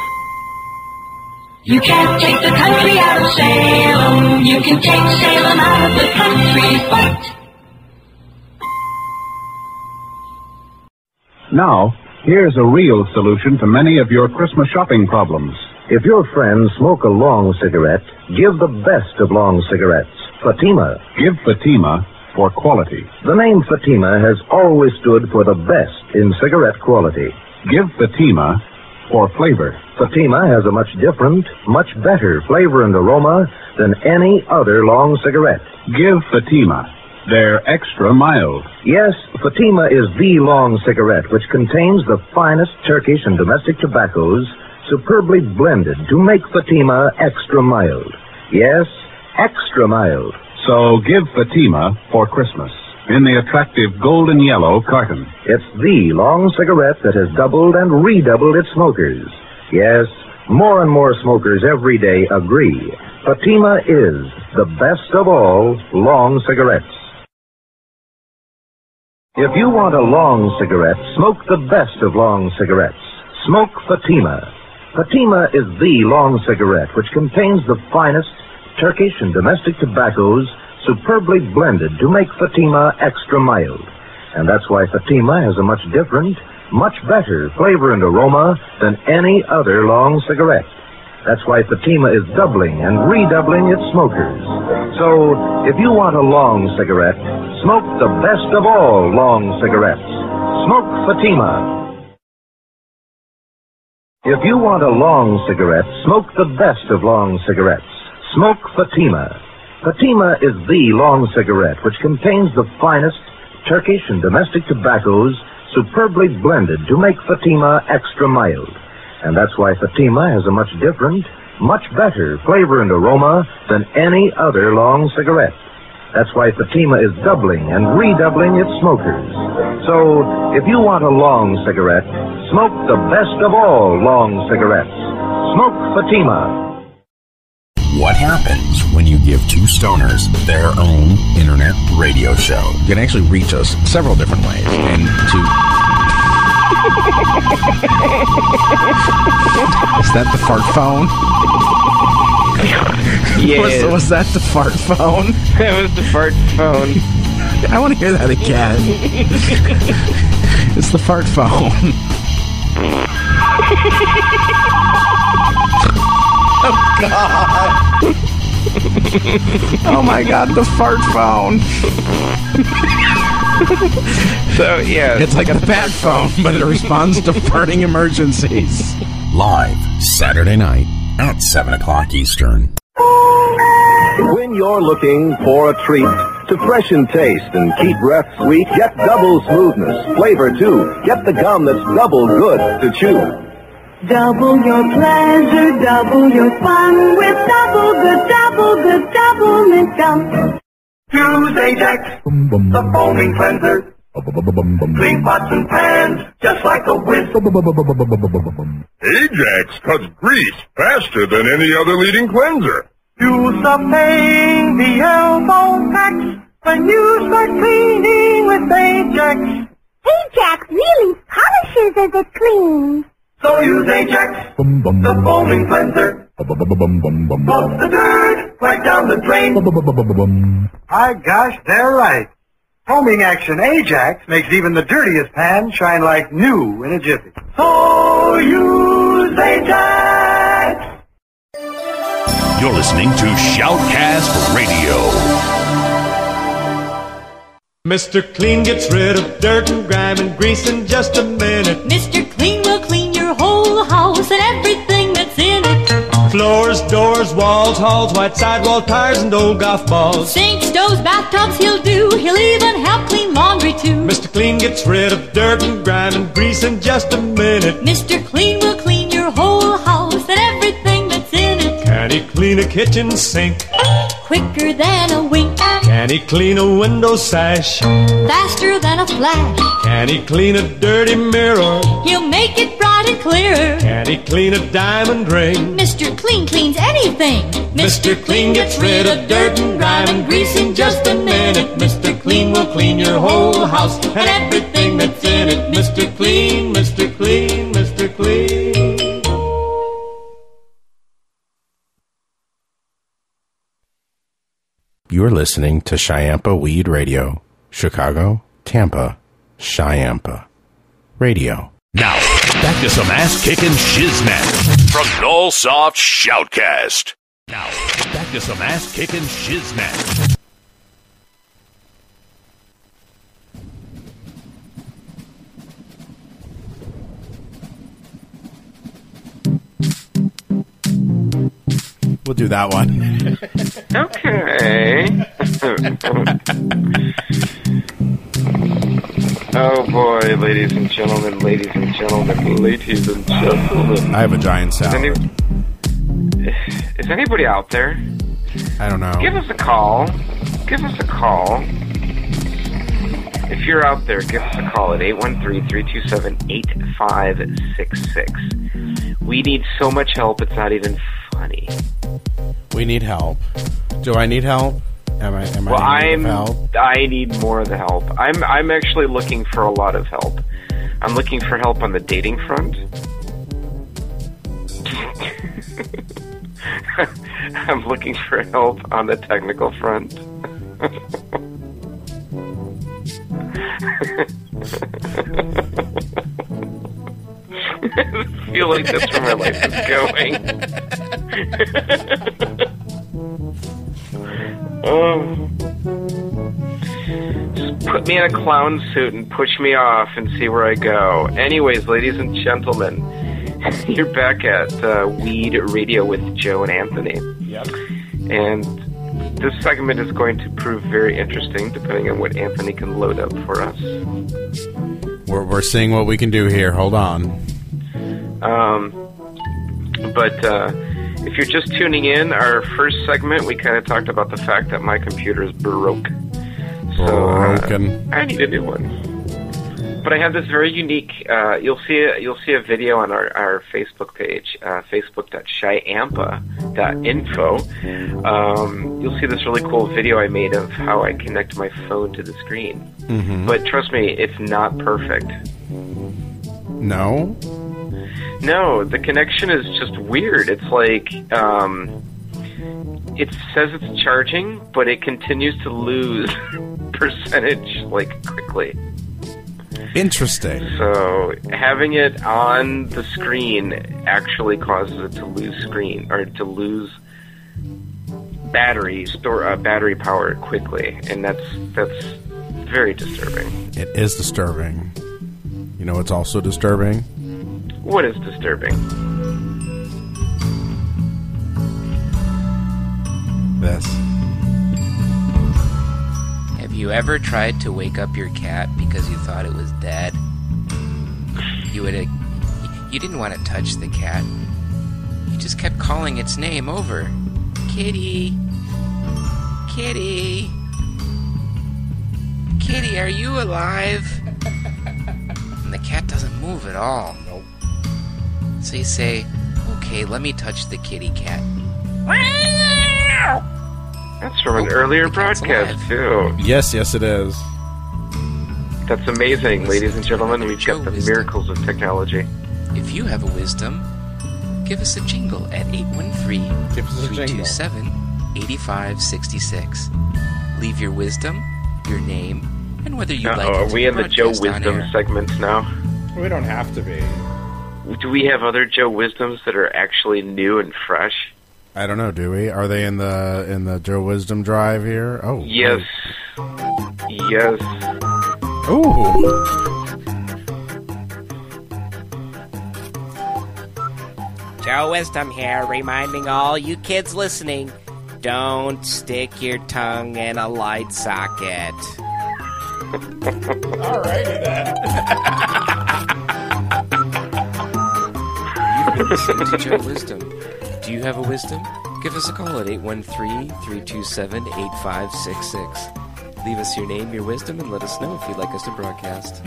you can't take the country out of Salem. You can take Salem out of the country, but... Now, here's a real solution to many of your Christmas shopping problems. If your friends smoke a long cigarette, give the best of long cigarettes, Fatima. Give Fatima for quality. The name Fatima has always stood for the best in cigarette quality. Give Fatima for flavor. Fatima has a much different, much better flavor and aroma than any other long cigarette. Give Fatima. They're extra mild. Yes, Fatima is the long cigarette which contains the finest Turkish and domestic tobaccos superbly blended to make Fatima extra mild. Yes, extra mild. So give Fatima for Christmas in the attractive golden yellow carton. It's the long cigarette that has doubled and redoubled its smokers. Yes, more and more smokers every day agree. Fatima is the best of all long cigarettes. If you want a long cigarette, smoke the best of long cigarettes. Smoke Fatima. Fatima is the long cigarette which contains the finest Turkish and domestic tobaccos superbly blended to make Fatima extra mild. And that's why Fatima has a much different, much better flavor and aroma than any other long cigarette. That's why Fatima is doubling and redoubling its smokers. So, if you want a long cigarette, smoke the best of all long cigarettes. Smoke Fatima. If you want a long cigarette, smoke the best of long cigarettes. Smoke Fatima. Fatima is the long cigarette which contains the finest Turkish and domestic tobaccos superbly blended to make Fatima extra mild. And that's why Fatima has a much different, much better flavor and aroma than any other long cigarette. That's why Fatima is doubling and redoubling its smokers. So, if you want a long cigarette, smoke the best of all long cigarettes. Smoke Fatima. What happens when you give two stoners their own internet radio show? You can actually reach us several different ways. And to... Is that the fart phone? Yeah. Was, was that the fart phone? That was the fart phone. I want to hear that again. It's the fart phone. Oh, God. Oh, my God, the fart phone. So, yeah. It's like a bat phone, but it responds to farting emergencies. Live Saturday night at seven o'clock Eastern. When you're looking for a treat to freshen taste and keep breath sweet, get double smoothness, flavor too. Get the gum that's double good to chew. Double your pleasure, double your fun with double good, double good, double mint gum. Use Ajax, the foaming cleanser. Clean pots and pans, just like a whiz. Ajax cuts grease faster than any other leading cleanser. Use the pain, the elbow tax, when you start cleaning with Ajax. Ajax really polishes as it cleans. So use Ajax, the foaming cleanser. Flush the dirt right down the drain. My gosh, they're right. Foaming action Ajax makes even the dirtiest pan shine like new in a jiffy. So use Ajax. You're listening to Shoutcast Radio. Mister Clean gets rid of dirt and grime and grease in just a minute. Mister Clean will clean your whole house and everything that's in it. Floors, doors, walls, halls, white sidewall tires, and old golf balls. Sinks, stoves, bathtubs, he'll do. He'll even help clean laundry too. Mister Clean gets rid of dirt and grime and grease in just a minute. Mister Clean will clean your whole house and everything that's in it. Can he clean a kitchen sink? Quicker than a wink. Can he clean a window sash? Faster than a flash. Can he clean a dirty mirror? He'll make it bright and clear. Can he clean a diamond ring? Mister Clean cleans anything. Mister Clean gets rid of dirt and grime and grease in just a minute. Mister Clean will clean your whole house and everything that's in it. Mister Clean, Mister Clean, Mister Clean. You're listening to Chiampa Weed Radio, Chicago, Tampa, Chiampa Radio. Now, back to some ass-kicking shiznat from Nullsoft Shoutcast. Now, back to some ass-kicking shiznat. We'll do that one. Okay. Oh boy, ladies and gentlemen, ladies and gentlemen, ladies and gentlemen. I have a giant salad. Is, any, is anybody out there? I don't know. Give us a call. Give us a call. If you're out there, give us a call at eight one three, three two seven, eight five six six. We need so much help, it's not even funny. We need help. Do I need help? Am I? Am well, I I'm. help? I need more of the help. I'm. I'm actually looking for a lot of help. I'm looking for help on the dating front. I'm looking for help on the technical front. I feel like that's where my life is going. Oh. Just put me in a clown suit and push me off and see where I go. Anyways, ladies and gentlemen, you're back at uh, Weed Radio with Joe and Anthony. Yep. And this segment is going to prove very interesting, depending on what Anthony can load up for us. We're we're seeing what we can do here. Hold on. Um, but uh, if you're just tuning in, our first segment, we kind of talked about the fact that my computer is broke. So Broken. uh, I need a new one. But I have this very unique. Uh, you'll see a, you'll see a video on our, our Facebook page, uh, facebook dot chiampa dot info. Um, you'll see this really cool video I made of how I connect my phone to the screen. Mm-hmm. But trust me, it's not perfect. No. No, the connection is just weird. It's like um, it says it's charging, but it continues to lose percentage like quickly. Interesting. So having it on the screen actually causes it to lose screen or to lose battery store uh, battery power quickly, and that's that's very disturbing. It is disturbing. You know what's also disturbing? What is disturbing? This. Have you ever tried to wake up your cat because you thought it was dead? You would you didn't want to touch the cat. You just kept calling its name over. Kitty. Kitty. Kitty, are you alive? And the cat doesn't move at all. Nope. So you say, okay, let me touch the kitty cat. That's from an oh, earlier broadcast, too. Yes, yes, it is. That's amazing, ladies and gentlemen. We've got the wisdom. miracles of technology. If you have a wisdom, give us a jingle at eight one three, three two seven, eight five six six. Leave your wisdom, your name, and whether you'd like Uh-oh, it to are we in the Joe broadcast on Wisdom air. segment now? We don't have to be. Do we have other Joe Wisdoms that are actually new and fresh? I don't know, do we? Are they in the in the Joe Wisdom drive here? Oh. Yes. Right. Yes. Ooh. Joe Wisdom here, reminding all you kids listening, don't stick your tongue in a light socket. Alrighty then. You've been listening to Joe Wisdom. Do you have a wisdom? Give us a call at eight one three, three two seven, eight five six six. Leave us your name, your wisdom, and let us know if you'd like us to broadcast.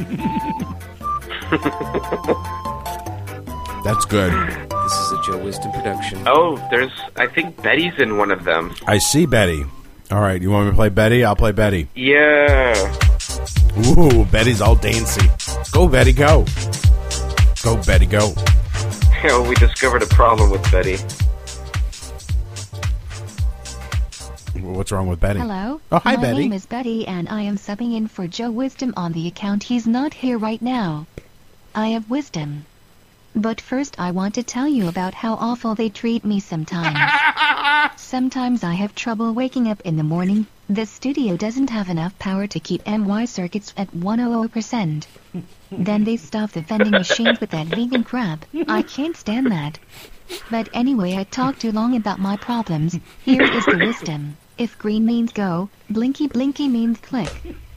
That's good. This is a Joe Wisdom production. Oh, there's... I think Betty's in one of them. I see Betty. All right, you want me to play Betty? I'll play Betty. Yeah. Ooh, Betty's all dancey. Go, Betty, go. Go, Betty, go. Yeah, we discovered a problem with Betty. What's wrong with Betty? Hello. Oh, hi, My Betty. My name is Betty, and I am subbing in for Joe Wisdom on the account. He's not here right now. I have wisdom. But first I want to tell you about how awful they treat me sometimes. Sometimes I have trouble waking up in the morning. The studio doesn't have enough power to keep M Y circuits at one hundred percent. Then they stop the vending machines with that vegan crap. I can't stand that. But anyway, I talked too long about my problems. Here is the wisdom. If green means go, blinky blinky means click.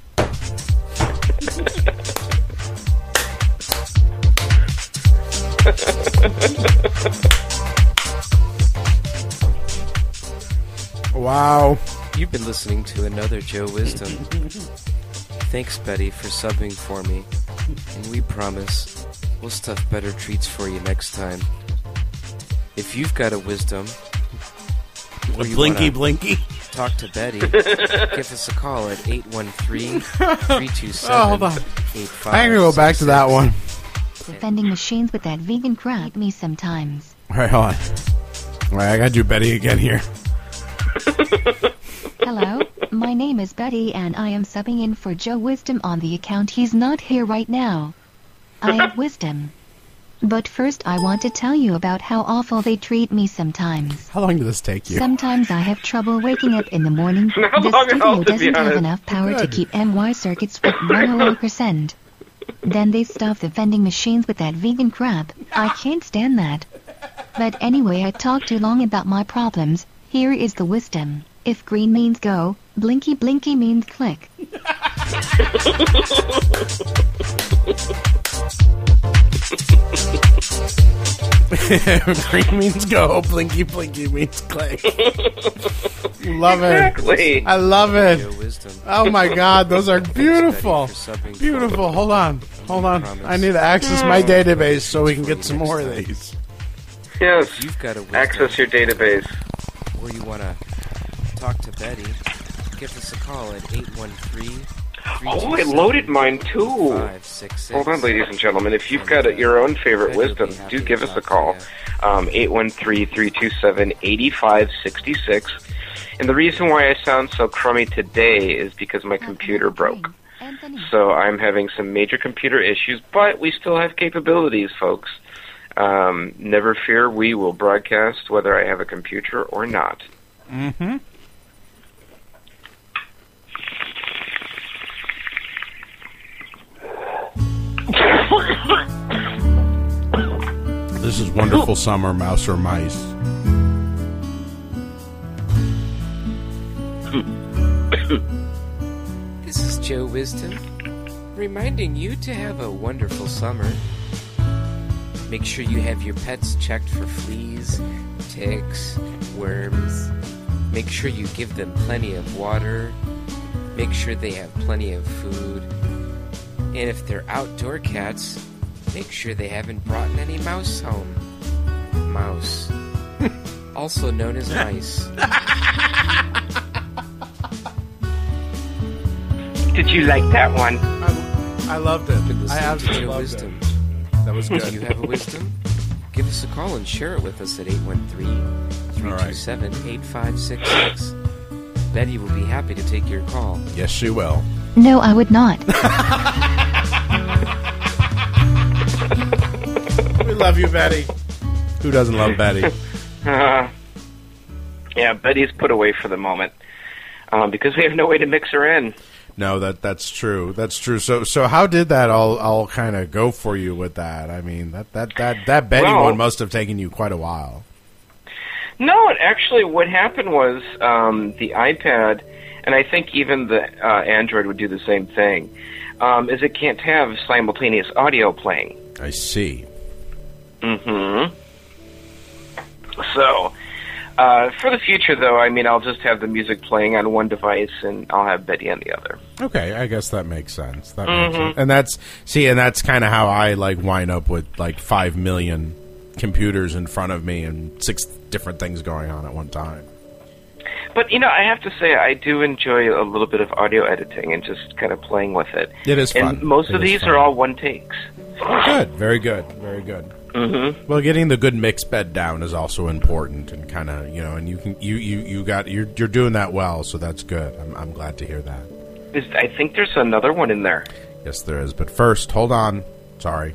Wow. You've been listening to another Joe Wisdom. Thanks, Betty, for subbing for me. And we promise we'll stuff better treats for you next time. If you've got a wisdom, or you Blinky Blinky, talk to Betty, give us a call at eight one three, three two seven, oh, hold on. eight five I'm going to go back to that one. The vending machines with that vegan crap me sometimes. All right, hold on. All right, I got to do Betty again here. Hello, my name is Betty, and I am subbing in for Joe Wisdom on the account. He's not here right now. I have wisdom. But first I want to tell you about how awful they treat me sometimes. How long did this take you? Sometimes I have trouble waking up in the morning. Not The long at all, studio to be doesn't have honest. enough power Good. to keep M Y circuits at one hundred percent. Then they stop the vending machines with that vegan crap. I can't stand that. But anyway, I talked too long about my problems. Here is the wisdom. If green means go, blinky blinky means click. Green means go, blinky blinky means click. Love Exactly. it. I love Joe it. Wisdom. Oh my God, those are beautiful. Thanks, Betty, for subbing Beautiful. for Hold on. Hold on. I need to access my database so we can get some more of these. Yes. You've got a wisdom, Access your database. or you want to talk to Betty, give us a call at eight one three, Oh, I loaded mine too. Hold on, ladies and gentlemen. If you've got a, your own favorite wisdom, do give us a call. Um, eight one three, three two seven, eight five six six. And the reason why I sound so crummy today is because my computer broke. Anthony. So I'm having some major computer issues, but we still have capabilities, folks. Um, never fear, we will broadcast whether I have a computer or not. Mm-hmm. This is Wonderful Summer, Mouse or Mice. This is Joe Wisdom, reminding you to have a wonderful summer. Make sure you have your pets checked for fleas, ticks, worms. Make sure you give them plenty of water. Make sure they have plenty of food. And if they're outdoor cats, make sure they haven't brought any mouse home. Mouse. Also known as mice. Did you like that one? I, I loved it. Been listening I to absolutely Joe loved Wisdom. it. That was good. Do you have a wisdom? Give us a call and share it with us at eight one three, three two seven, eight five six six. Betty will be happy to take your call. Yes, she will. No, I would not. We love you, Betty. Who doesn't love Betty? Uh, yeah, Betty's put away for the moment um, because we have no way to mix her in. No, that that's true. That's true. So so how did that all all kind of go for you with that? I mean, that that that, that Betty Well, one must have taken you quite a while. No, it actually, what happened was um, the iPad, and I think even the uh, Android would do the same thing, um, is it can't have simultaneous audio playing. I see. Mm-hmm. So, uh, for the future, though, I mean, I'll just have the music playing on one device, and I'll have Betty on the other. Okay, I guess that makes sense. That Mhm. makes sense. And that's see, and that's kind of how I like wind up with like five million computers in front of me and six different things going on at one time. But, you know, I have to say, I do enjoy a little bit of audio editing and just kind of playing with it. It is fun. And most It of is these fun. are all one takes. Good, very good, very good. Mm-hmm. Well, getting the good mix bed down is also important, and kind of you know, and you can you you you got you're you're doing that well, so that's good. I'm I'm glad to hear that. Is, I think there's another one in there. Yes, there is. But first, hold on. Sorry.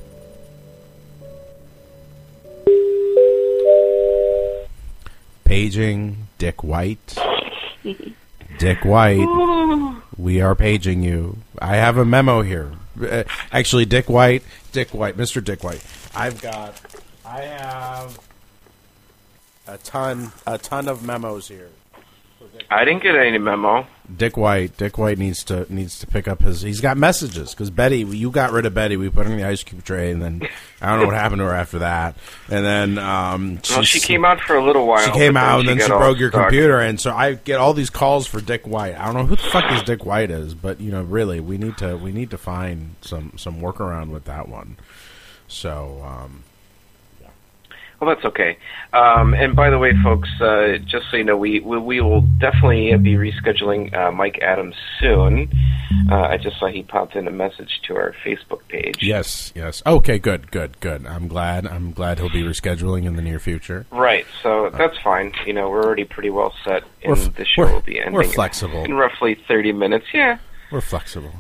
Paging Dick White. Dick White, we are paging you. I have a memo here. Uh, actually, Dick White, Dick White, Mister Dick White. I've got, I have a ton, a ton of memos here. I didn't get any memo. Dick White, Dick White needs to needs to pick up his. He's got messages because Betty, you got rid of Betty. We put her in the ice cube tray, and then I don't know what happened to her after that. And then, um, Well, she came out for a little while. She came but out and then got she all broke your stuck. computer, and so I get all these calls for Dick White. I don't know who the fuck this Dick White is, but you know, really, we need to we need to find some some workaround with that one. So, um, Well, that's okay. Um, and by the way, folks, uh, just so you know, we we, we will definitely be rescheduling uh, Mike Adams soon. Uh, I just saw he popped in a message to our Facebook page. yes, yes, okay, good, good, good. I'm glad. I'm glad he'll be rescheduling in the near future. Right, so that's fine. You know, we're already pretty well set, and We're f- the show we're- will be ending we're flexible. in roughly thirty minutes. Yeah. We're flexible.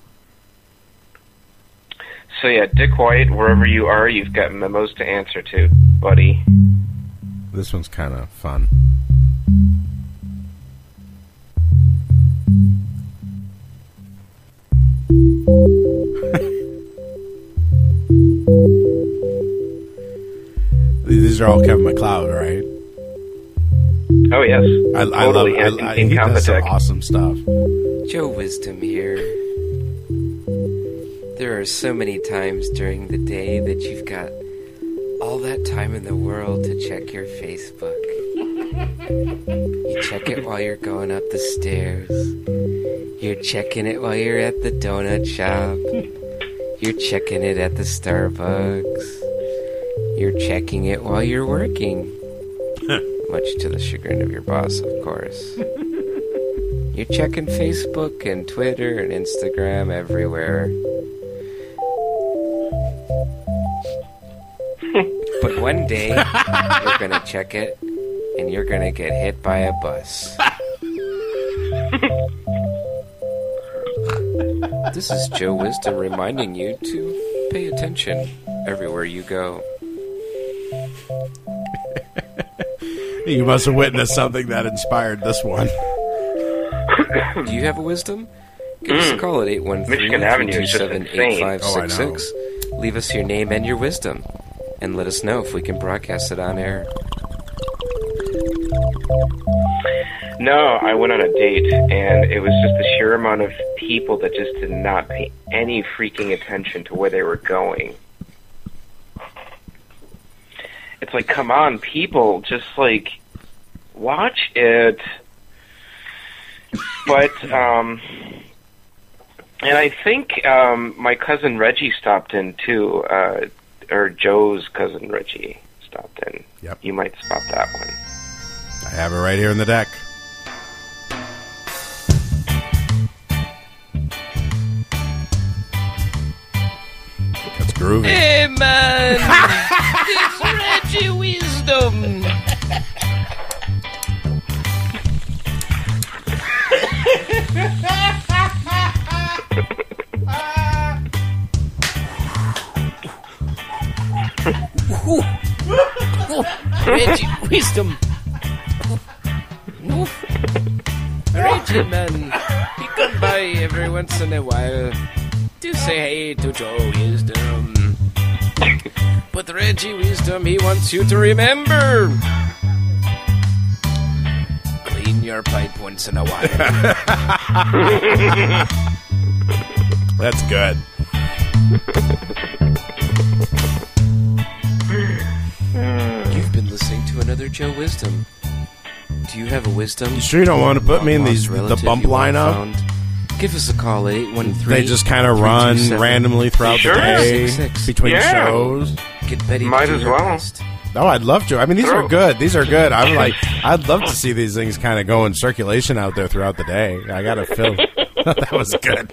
So yeah, Dick White, wherever you are, you've got memos to answer to, buddy. This one's kind of fun. These are all Kevin MacLeod, right? Oh yes, I, I totally. love. and I, I, King he does some Compotech. awesome stuff. Joe Wisdom here. There are so many times during the day that you've got all that time in the world to check your Facebook. You check it while you're going up the stairs. You're checking it while you're at the donut shop. You're checking it at the Starbucks. You're checking it while you're working. Much to the chagrin of your boss, of course. You're checking Facebook and Twitter and Instagram everywhere. But one day, you're gonna check it, and you're gonna get hit by a bus. This is Joe Wisdom reminding you to pay attention everywhere you go. You must have witnessed something that inspired this one. Do you have a wisdom? Give us a call at eight one three, Michigan three Avenue two is just seven, insane. eight five six six. Oh, Leave us your name and your wisdom, and let us know if we can broadcast it on air. No, I went on a date, and it was just the sheer amount of people that just did not pay any freaking attention to where they were going. It's like, come on, people, just, like, watch it. But, um... And I think um, my cousin Reggie stopped in, too. Uh, or Joe's cousin Reggie stopped in. Yep. You might spot that one. I have it right here in the deck. That's groovy. Hey, man! It's Reggie Wisdom! Reggie Wisdom! Reggie, man, he come by every once in a while to say hey to Joe Wisdom. But Reggie Wisdom, he wants you to remember. Clean your pipe once in a while. That's good. You've been listening to another Joe Wisdom. Do you have a wisdom? You sure you don't want to put me in these the bump lineup? Give us a call at eight one three. They just kind of run randomly throughout Sure. the day six six. between Yeah. shows. Get Betty to Might do as her well. best. Oh, I'd love to. I mean, these Sure. are good. These are good. I'm like, I'd love to see these things kind of go in circulation out there throughout the day. I got to feel that was good.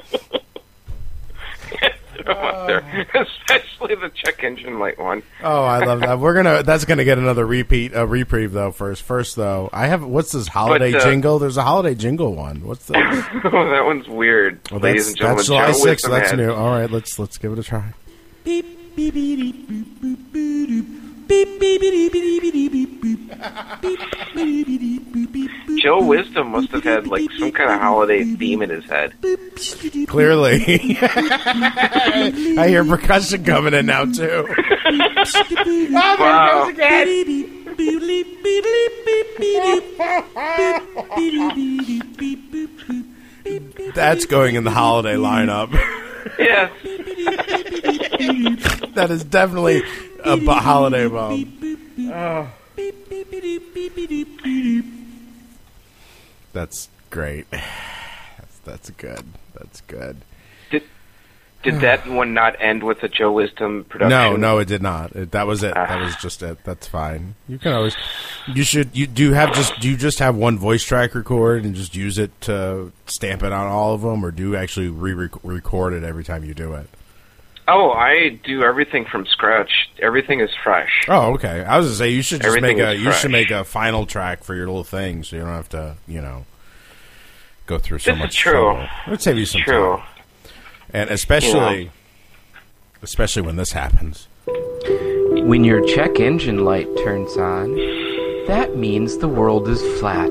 Throw 'em out there. Especially the check engine light one. Oh, I love that. We're gonna. That's gonna get another repeat, a reprieve though. First, first though, I have. What's this holiday But, uh, jingle? There's a holiday jingle one. What's this? Oh, that one's weird. Well, Ladies that's, and gentlemen, that's July Joe sixth. So Wisdom that's had- new. All right, let's let's give it a try. Joe Wisdom must have had like some kind of holiday theme in his head. Clearly, I hear percussion coming in now too. Wow. That's going in the holiday lineup. Yes. That is definitely a b- holiday bomb. Oh. That's great. That's, that's good. That's good. Did did that one not end with a Joe Wisdom production? No, no, it did not. It, that was it. That was just it. That's fine. You can always. You should. You do you have just. Do you just have one voice track record and just use it to stamp it on all of them, or do you actually re-record it every time you do it? Oh, I do everything from scratch. Everything is fresh. Oh, okay. I was gonna say you should just Everything make a is you should fresh. make a final track for your little thing, so you don't have to, you know, go through so This is much true. trouble. It would save you some True. time. And especially, Yeah. especially when this happens. When your check engine light turns on, that means the world is flat.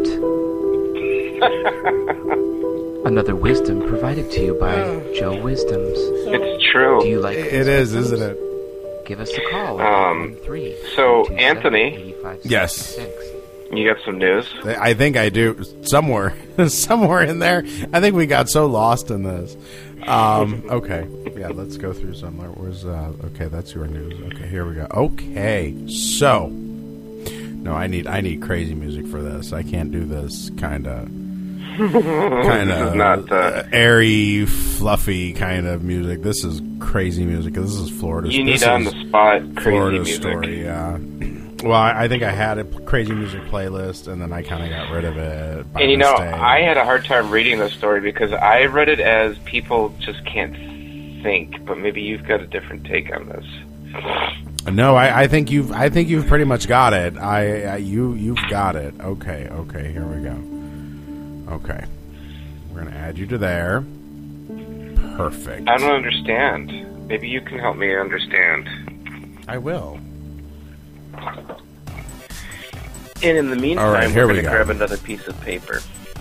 Another wisdom provided to you by Joe Wisdoms. It's true. Do you like It is, isn't it? Give us a call. Um, so, Anthony, Yes. you got some news? I think I do somewhere, somewhere in there. I think we got so lost in this. Um, okay, yeah, let's go through somewhere. Where's uh, okay? That's your news. Okay, here we go. Okay, so no, I need I need crazy music for this. I can't do this kind of kind This is of not, uh, airy, fluffy kind of music. This is crazy music. This is Florida. You need this on is the spot crazy Florida music. story. Yeah. Well, I, I think I had a crazy music playlist, and then I kind of got rid of it. By And you know, mistake. I had a hard time reading the story because I read it as people just can't think, but maybe you've got a different take on this. No, I, I think you've. I think you've pretty much got it. I, I you you've got it. Okay, okay. Here we go. Okay, we're gonna add you to there. Perfect. I don't understand. Maybe you can help me understand. I will. And in the meantime, All right, here we're we going to go. grab another piece of paper.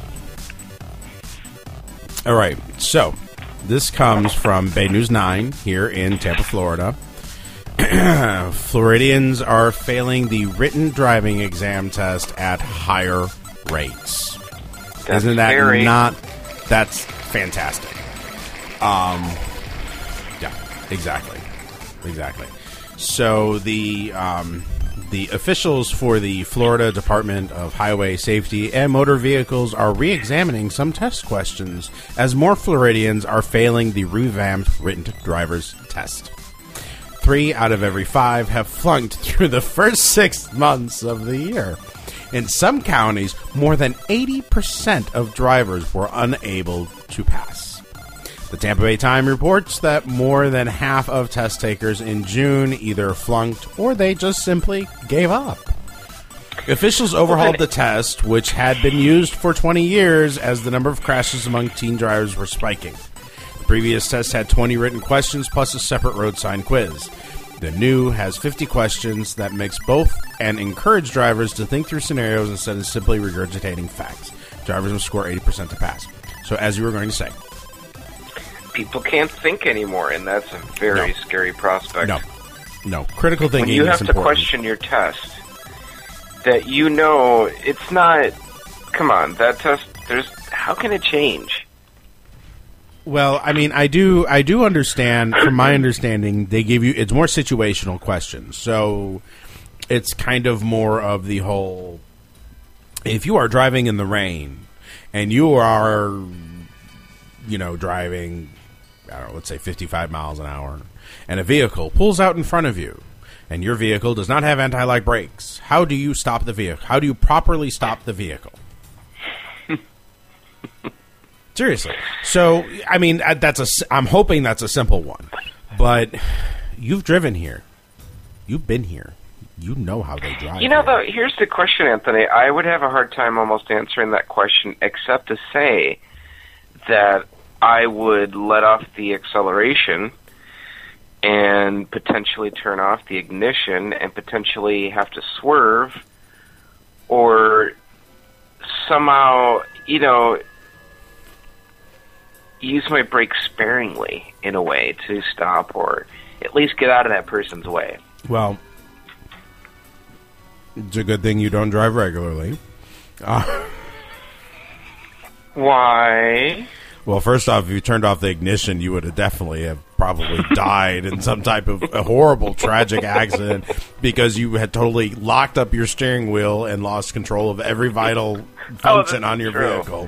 All right, so this comes from Bay News nine here in Tampa, Florida. Floridians are failing the written driving exam test at higher rates. That's Isn't that scary. not? That's fantastic. Um, yeah, exactly, exactly. So the um, the officials for the Florida Department of Highway Safety and Motor Vehicles are re-examining some test questions as more Floridians are failing the revamped written driver's test. Three out of every five have flunked through the first six months of the year. In some counties, more than eighty percent of drivers were unable to pass. The Tampa Bay Times reports that more than half of test takers in June either flunked or they just simply gave up. Officials overhauled the test, which had been used for twenty years as the number of crashes among teen drivers were spiking. The previous test had twenty written questions plus a separate road sign quiz. The new has fifty questions that mix both and encourage drivers to think through scenarios instead of simply regurgitating facts. Drivers must score eighty percent to pass. So as you were going to say. People can't think anymore, and that's a very No. scary prospect. No. No. Critical thinking When you have is to important. question your test, that you know it's not... Come on, that test, there's... How can it change? Well, I mean, I do, I do understand. From my understanding, they give you it's more situational questions, so it's kind of more of the whole. If you are driving in the rain and you are, you know, driving, I don't know, let's say fifty-five miles an hour, and a vehicle pulls out in front of you, and your vehicle does not have anti-lock brakes, how do you stop the vehicle? How do you properly stop the vehicle? Seriously. So, I mean, that's a. I'm hoping that's a simple one, but you've driven here, you've been here, you know how they drive. You know, though, here's the question, Anthony. I would have a hard time almost answering that question, except to say that I would let off the acceleration and potentially turn off the ignition and potentially have to swerve or somehow, you know, use my brakes sparingly in a way to stop or at least get out of that person's way. Well, it's a good thing you don't drive regularly. Uh, Why? Well, first off, if you turned off the ignition, you would have definitely have probably died in some type of a horrible, tragic accident because you had totally locked up your steering wheel and lost control of every vital function oh, on your true. vehicle.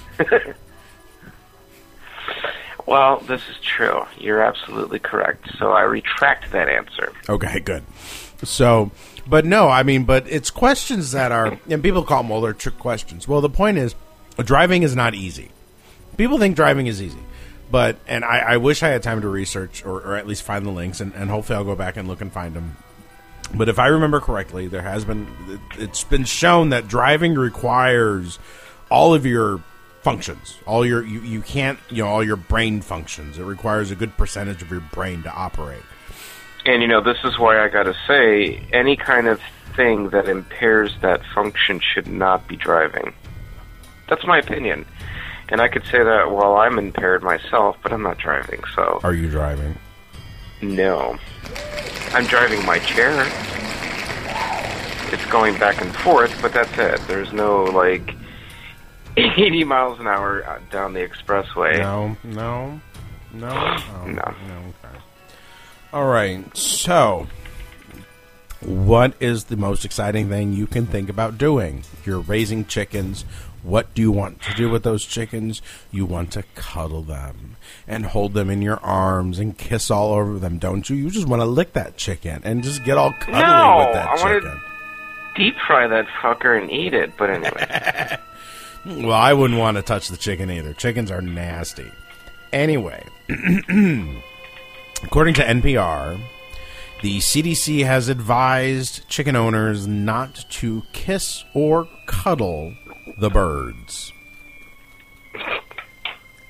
Well, this is true. You're absolutely correct. So I retract that answer. Okay, good. So, but no, I mean, but it's questions that are, and people call them, well, they're trick questions. Well, the point is, driving is not easy. People think driving is easy. But, and I, I wish I had time to research or, or at least find the links, and, and hopefully I'll go back and look and find them. But if I remember correctly, there has been, it, it's been shown that driving requires all of your functions, all your, you, you can't, you know, all your brain functions. It requires a good percentage of your brain to operate. And, you know, this is why I gotta say, any kind of thing that impairs that function should not be driving. That's my opinion. And I could say that while I'm impaired myself, but I'm not driving, so... Are you driving? No. I'm driving my chair. It's going back and forth, but that's it. There's no, like, eighty miles an hour down the expressway. No, no, no, no. No. no okay. All right, so what is the most exciting thing you can think about doing? You're raising chickens. What do you want to do with those chickens? You want to cuddle them and hold them in your arms and kiss all over them, don't you? You just want to lick that chicken and just get all cuddly no, with that I chicken. want to deep fry that fucker and eat it, but anyway. Well, I wouldn't want to touch the chicken either. Chickens are nasty. Anyway, according to N P R, the C D C has advised chicken owners not to kiss or cuddle the birds.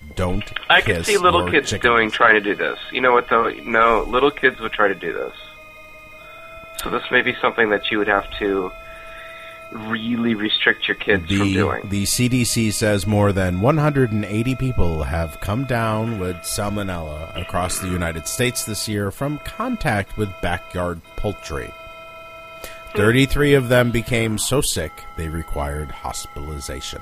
Don't I kiss could see little your kids chickens. doing, trying to do this. You know what, though? No, little kids would try to do this. So this may be something that you would have to really restrict your kids the, from doing. The C D C says more than one hundred eighty people have come down with salmonella across the United States this year from contact with backyard poultry. thirty-three of them became so sick they required hospitalization.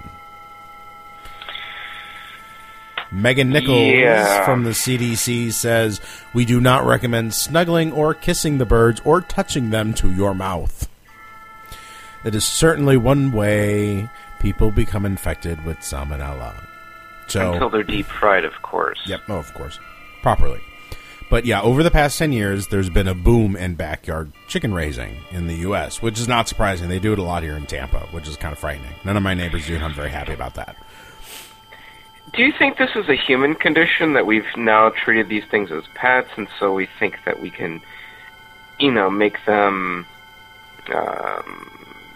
Megan Nichols Yeah. from the C D C says, we do not recommend snuggling or kissing the birds or touching them to your mouth. It is certainly one way people become infected with salmonella. So, Until they're deep fried, of course. Yep, oh, of course. Properly. But yeah, over the past ten years, there's been a boom in backyard chicken raising in the U S, which is not surprising. They do it a lot here in Tampa, which is kind of frightening. None of my neighbors do, and I'm very happy about that. Do you think this is a human condition, that we've now treated these things as pets, and so we think that we can, you know, make them um,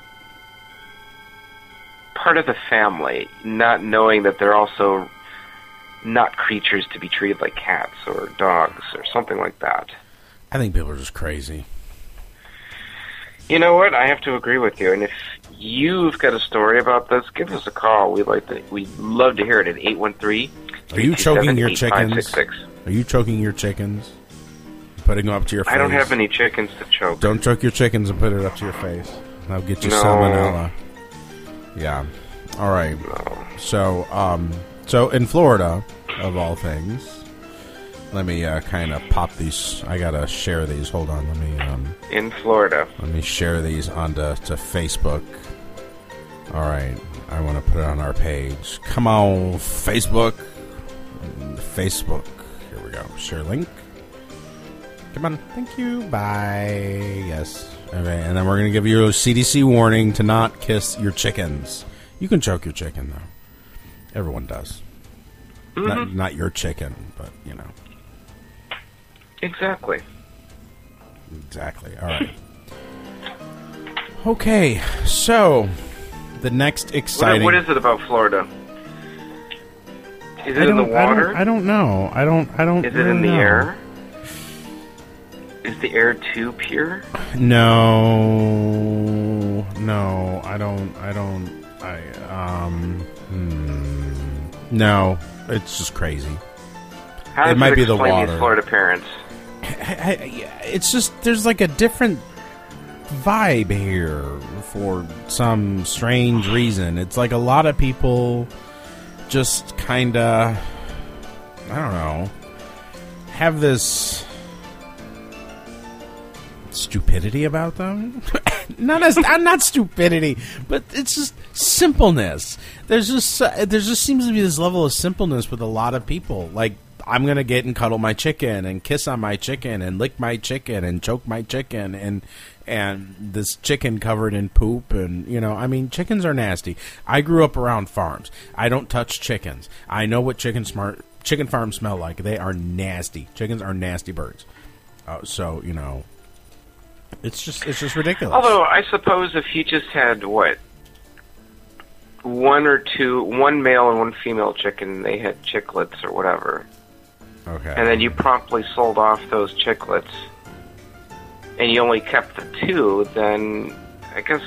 part of the family, not knowing that they're also not creatures to be treated like cats or dogs or something like that? I think people are just crazy. You know what? I have to agree with you. And if you've got a story about this, give us a call. We'd like to. We'd love to hear it at eight one three. Are you choking your chickens? Are you choking your chickens? Putting them up to your face? I don't have any chickens to choke. Don't choke your chickens and put it up to your face. That'll get you No. salmonella. Yeah. All right. No. So, um, so in Florida, of all things, let me uh, kind of pop these. I gotta share these. Hold on. Let me. Um, In Florida. Let me share these onto to Facebook. All right. I want to put it on our page. Come on, Facebook. Facebook. Here we go. Share link. Come on. Thank you. Bye. Yes. Okay. And then we're going to give you a C D C warning to not kiss your chickens. You can choke your chicken, though. Everyone does. Mm-hmm. Not, not your chicken, but, you know. Exactly. Exactly. All right. Okay. So, the next exciting... What, what is it about Florida? Is it I in the don't- I don't- water? I don't know. I don't. I don't. Is it in really the know. air? Is the air too pure? No, no, I don't. I don't. I um. Hmm, no, it's just crazy. How it does might it be the explain water. these Florida parents? I- I- It's just there's like a different vibe here for some strange reason. It's like a lot of people just kind of, I don't know, have this stupidity about them. not as not stupidity, but it's just simpleness. There's just uh, there just seems to be this level of simpleness with a lot of people. Like, I'm gonna get and cuddle my chicken and kiss on my chicken and lick my chicken and choke my chicken and and this chicken covered in poop, and you know, I mean, chickens are nasty. I grew up around farms. I don't touch chickens. I know what chicken smart chicken farms smell like. They are nasty. Chickens are nasty birds. Uh, so you know, it's just it's just ridiculous. Although I suppose if you just had what one or two, one male and one female chicken, they had chicklets or whatever. Okay. And then you promptly sold off those chicklets, and you only kept the two, then I guess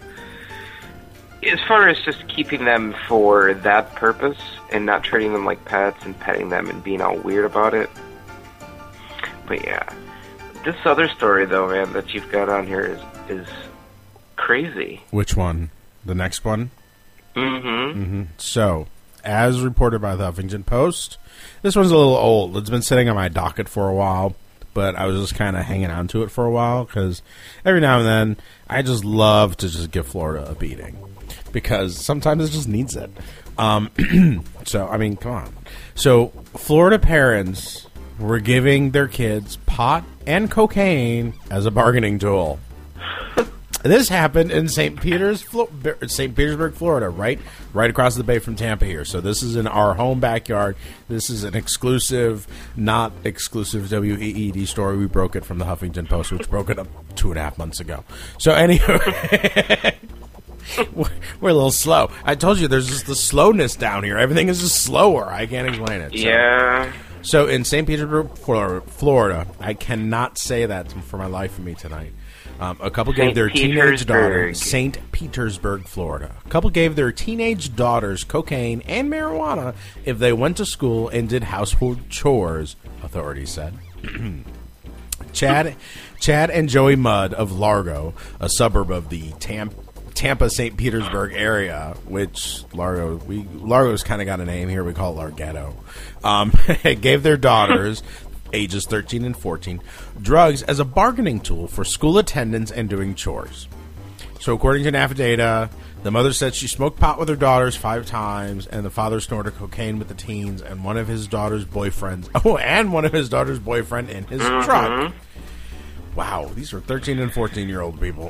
as far as just keeping them for that purpose and not treating them like pets and petting them and being all weird about it. But yeah, this other story though, man, that you've got on here is is crazy. Which one? The next one? Mm-hmm. Mm-hmm. So, as reported by the Huffington Post, this one's a little old. It's been sitting on my docket for a while, but I was just kind of hanging on to it for a while because every now and then I just love to just give Florida a beating because sometimes it just needs it. Um, so, I mean, come on. So, Florida parents were giving their kids pot and cocaine as a bargaining tool. This happened in Saint Peters, Flo- Saint Petersburg, Florida, right, right across the bay from Tampa here. So this is in our home backyard. This is an exclusive, not exclusive W E E D story. We broke it from the Huffington Post, which broke it up two and a half months ago. So anyway, we're, we're a little slow. I told you there's just the slowness down here. Everything is just slower. I can't explain it. So. Yeah. So in Saint Petersburg, Florida, I cannot say that for my life of me tonight. Um, a couple gave Saint their teenage daughter, Petersburg. Saint Petersburg, Florida. A couple gave their teenage daughters cocaine and marijuana if they went to school and did household chores, authorities said. Chad, Chad and Joey Mudd of Largo, a suburb of the Tam- Tampa, Saint Petersburg area, which Largo, we Largo's kind of got a name here. We call it Larghetto. Um, gave their daughters, ages thirteen and fourteen, drugs as a bargaining tool for school attendance and doing chores. So according to an affidavit, the mother said she smoked pot with her daughters five times, and the father snorted cocaine with the teens and one of his daughter's boyfriends. Oh, and one of his daughter's boyfriend in his Mm-hmm. truck. Wow, these are thirteen and fourteen-year-old people.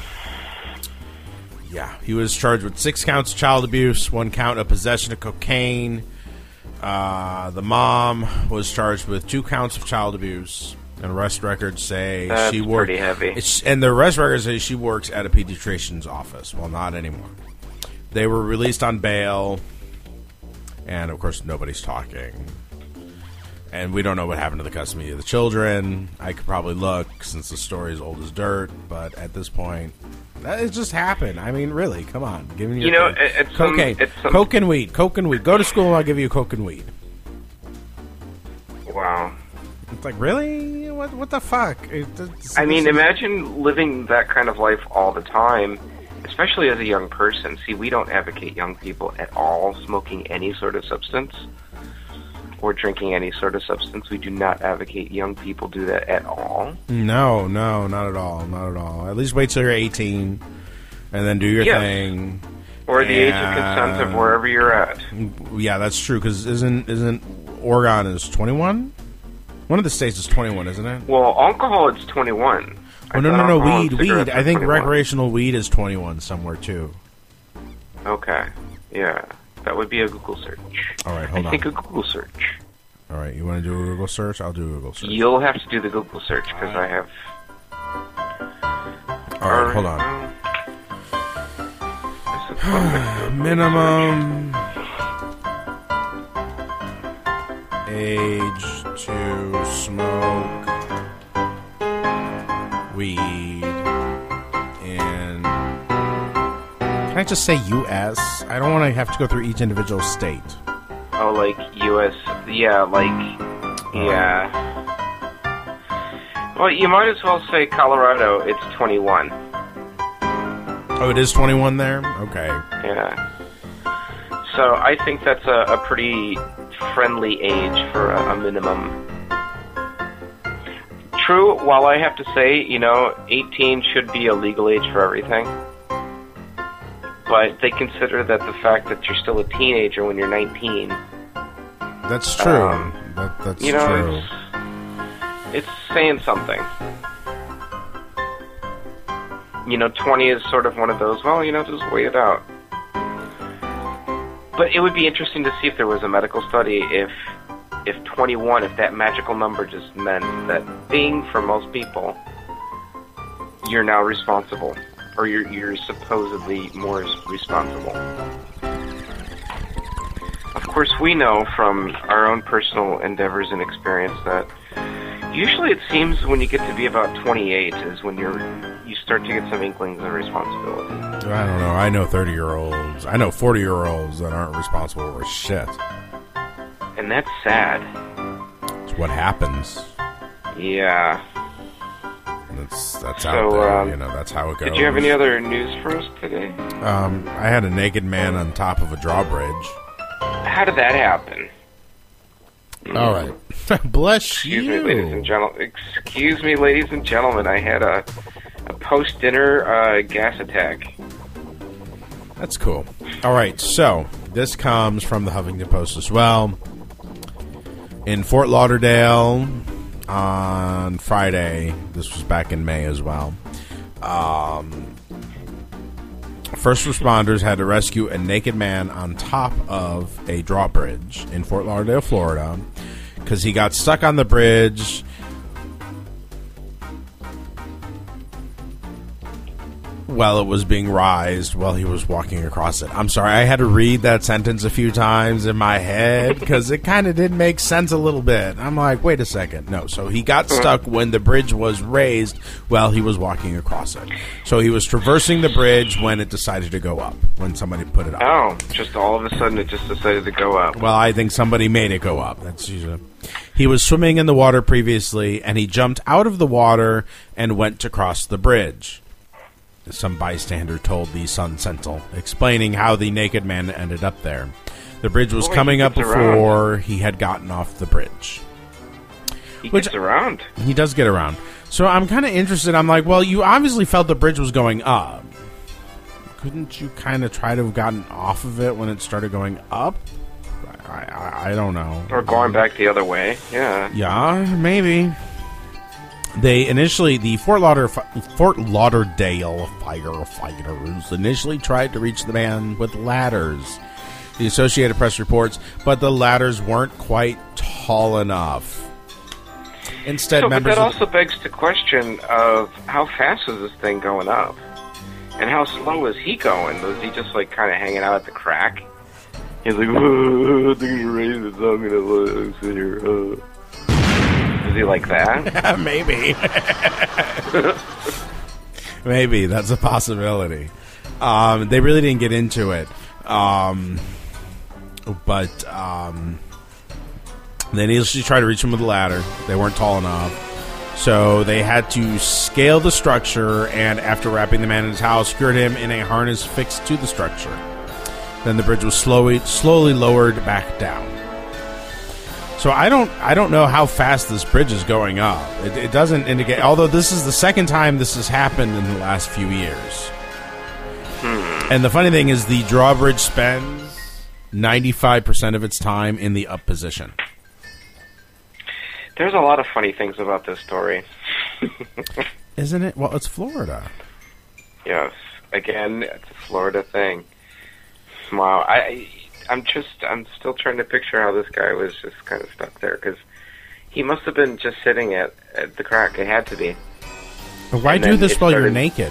Yeah, he was charged with six counts of child abuse, one count of possession of cocaine. Uh, the mom was charged with two counts of child abuse, and arrest records say That's she worked. pretty heavy. It's, and the arrest records say she works at a pediatrician's office. Well, not anymore. They were released on bail, and of course, nobody's talking. And we don't know what happened to the custody of the children. I could probably look since the story is old as dirt, but at this point, that it just happened. I mean, really, come on, give me your You know, thing. it- it's some- cocaine, it's some- coke and weed, coke and weed. Go to school, I'll give you coke and weed. Wow. It's like, really? What? What the fuck? It, it's, I mean, this is- imagine living that kind of life all the time, especially as a young person. See, we don't advocate young people at all smoking any sort of substance or drinking any sort of substance. We do not advocate young people do that at all. No, no, not at all, not at all. At least wait till you're eighteen, and then do your Yes. thing. Or the age of consent of wherever you're at. Yeah, that's true. Because isn't isn't Oregon is twenty-one? One of the states is twenty-one, isn't it? Well, alcohol, it's twenty-one. Oh, I no, thought no, no, alcohol and weed, cigarettes weed. are I think twenty-one. recreational weed is twenty-one somewhere too. Okay, yeah. That would be a Google search. All right, hold I on. think a Google search. All right, you want to do a Google search? I'll do a Google search. You'll have to do the Google search because I have... All right, hold on. Minimum age to smoke weed in. Can I just say U S? I don't want to have to go through each individual state. Oh, like U S Yeah, like... Yeah. Well, you might as well say Colorado, it's twenty-one. Oh, it is twenty-one there? Okay. Yeah. So I think that's a, a pretty friendly age for a, a minimum. True, while I have to say, you know, eighteen should be a legal age for everything. But they consider that the fact that you're still a teenager when you're nineteen. That's true. Um, that, that's you know, true. It's, it's saying something. You know, twenty is sort of one of those, well, you know, just wait it out. But it would be interesting to see if there was a medical study if if twenty-one, if that magical number just meant that being, for most people, you're now responsible. Or you're, you're supposedly more responsible. Of course, we know from our own personal endeavors and experience that usually it seems when you get to be about twenty-eight is when you're you start to get some inklings of responsibility. I don't know. I know thirty-year-olds. I know forty-year-olds that aren't responsible for shit. And that's sad. It's what happens. Yeah. That's that's So, out there. um, You know, that's how it goes. Did you have any other news for us today? Um, I had a naked man on top of a drawbridge. How did that happen? All right. Bless Excuse you. me, ladies and gentlemen. Excuse me, ladies and gentlemen. I had a, a post-dinner uh, gas attack. That's cool. All right, so this comes from the Huffington Post as well. In Fort Lauderdale on Friday, this was back in May as well, um, first responders had to rescue a naked man on top of a drawbridge in Fort Lauderdale, Florida, because he got stuck on the bridge while it was being raised, while he was walking across it. I'm sorry, I had to read that sentence a few times in my head because it kind of didn't make sense a little bit. I'm like, wait a second. No, so he got stuck when the bridge was raised while he was walking across it. So he was traversing the bridge when it decided to go up, when somebody put it up. Oh, just all of a sudden it just decided to go up. Well, I think somebody made it go up. That's usually... He was swimming in the water previously, and he jumped out of the water and went to cross the bridge. Some bystander told the Sun Sentinel, explaining how the naked man ended up there. The bridge was Boy, coming he up gets before around. he had gotten off the bridge. He Which, gets around. He does get around. So I'm kind of interested. I'm like, well, you obviously felt the bridge was going up. Couldn't you kind of try to have gotten off of it when it started going up? I, I, I don't know. Or going back the other way, yeah. Yeah, maybe. They initially, the Fort, Lauder, Fort Lauderdale firefighters initially tried to reach the man with ladders. The Associated Press reports, but the ladders weren't quite tall enough. Instead, so, but members that of also begs the question of how fast is this thing going up? And how slow is he going? Was he just like kind of hanging out at the crack? He's like, oh, they're gonna raise it, so I'm gonna sit here. Oh. Is he like that? Maybe. Maybe. That's a possibility. Um, they really didn't get into it. Um, but um, they initially tried to reach him with a ladder. They weren't tall enough. So they had to scale the structure, and after wrapping the man in his house, secured him in a harness fixed to the structure. Then the bridge was slowly, slowly lowered back down. So I don't, I don't know how fast this bridge is going up. It, it doesn't indicate. Although this is the second time this has happened in the last few years. Hmm. And the funny thing is, the drawbridge spends ninety-five percent of its time in the up position. There's a lot of funny things about this story. Isn't it? Well, it's Florida. Yes. Again, it's a Florida thing. Wow. I, I'm just, I'm still trying to picture how this guy was just kind of stuck there, because he must have been just sitting at, at the crack. It had to be. But why And do then this it while you're started- naked?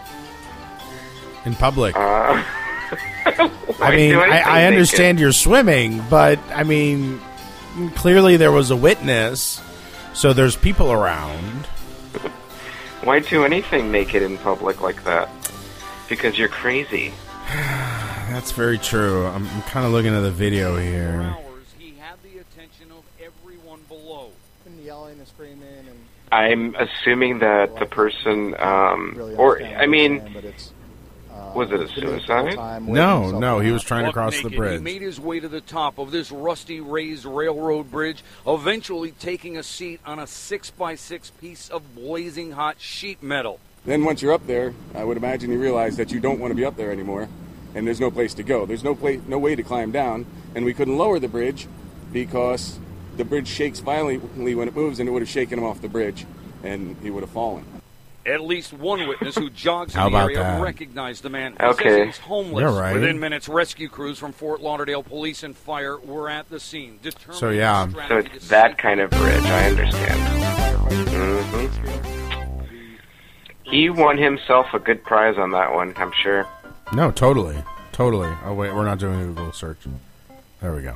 In public? Uh, I why mean, do I, anything I understand naked? you're swimming, but, I mean, clearly there was a witness, so there's people around. Why do anything naked in public like that? Because you're crazy. That's very true. I'm, I'm kind of looking at the video here. He had the attention of everyone below. Yelling and screaming and I'm assuming that the person, um, or, I mean, was it a suicide? No, no, he was trying to Buck cross the naked, bridge. He made his way to the top of this rusty raised railroad bridge, eventually taking a seat on a six by six piece of blazing hot sheet metal. Then once you're up there, I would imagine you realize that you don't want to be up there anymore, and there's no place to go. There's no place, no way to climb down, and we couldn't lower the bridge because the bridge shakes violently when it moves, and it would have shaken him off the bridge, and he would have fallen. At least one witness who jogs How in the about area that? recognized the man. He Okay. says he was homeless. You're right. Within minutes, rescue crews from Fort Lauderdale Police and Fire were at the scene. determined So, yeah. the So strategy it's to that kind of bridge, I understand. Mm-hmm. He won himself a good prize on that one, I'm sure. No, totally. Totally. Oh, wait, we're not doing a Google search. There we go.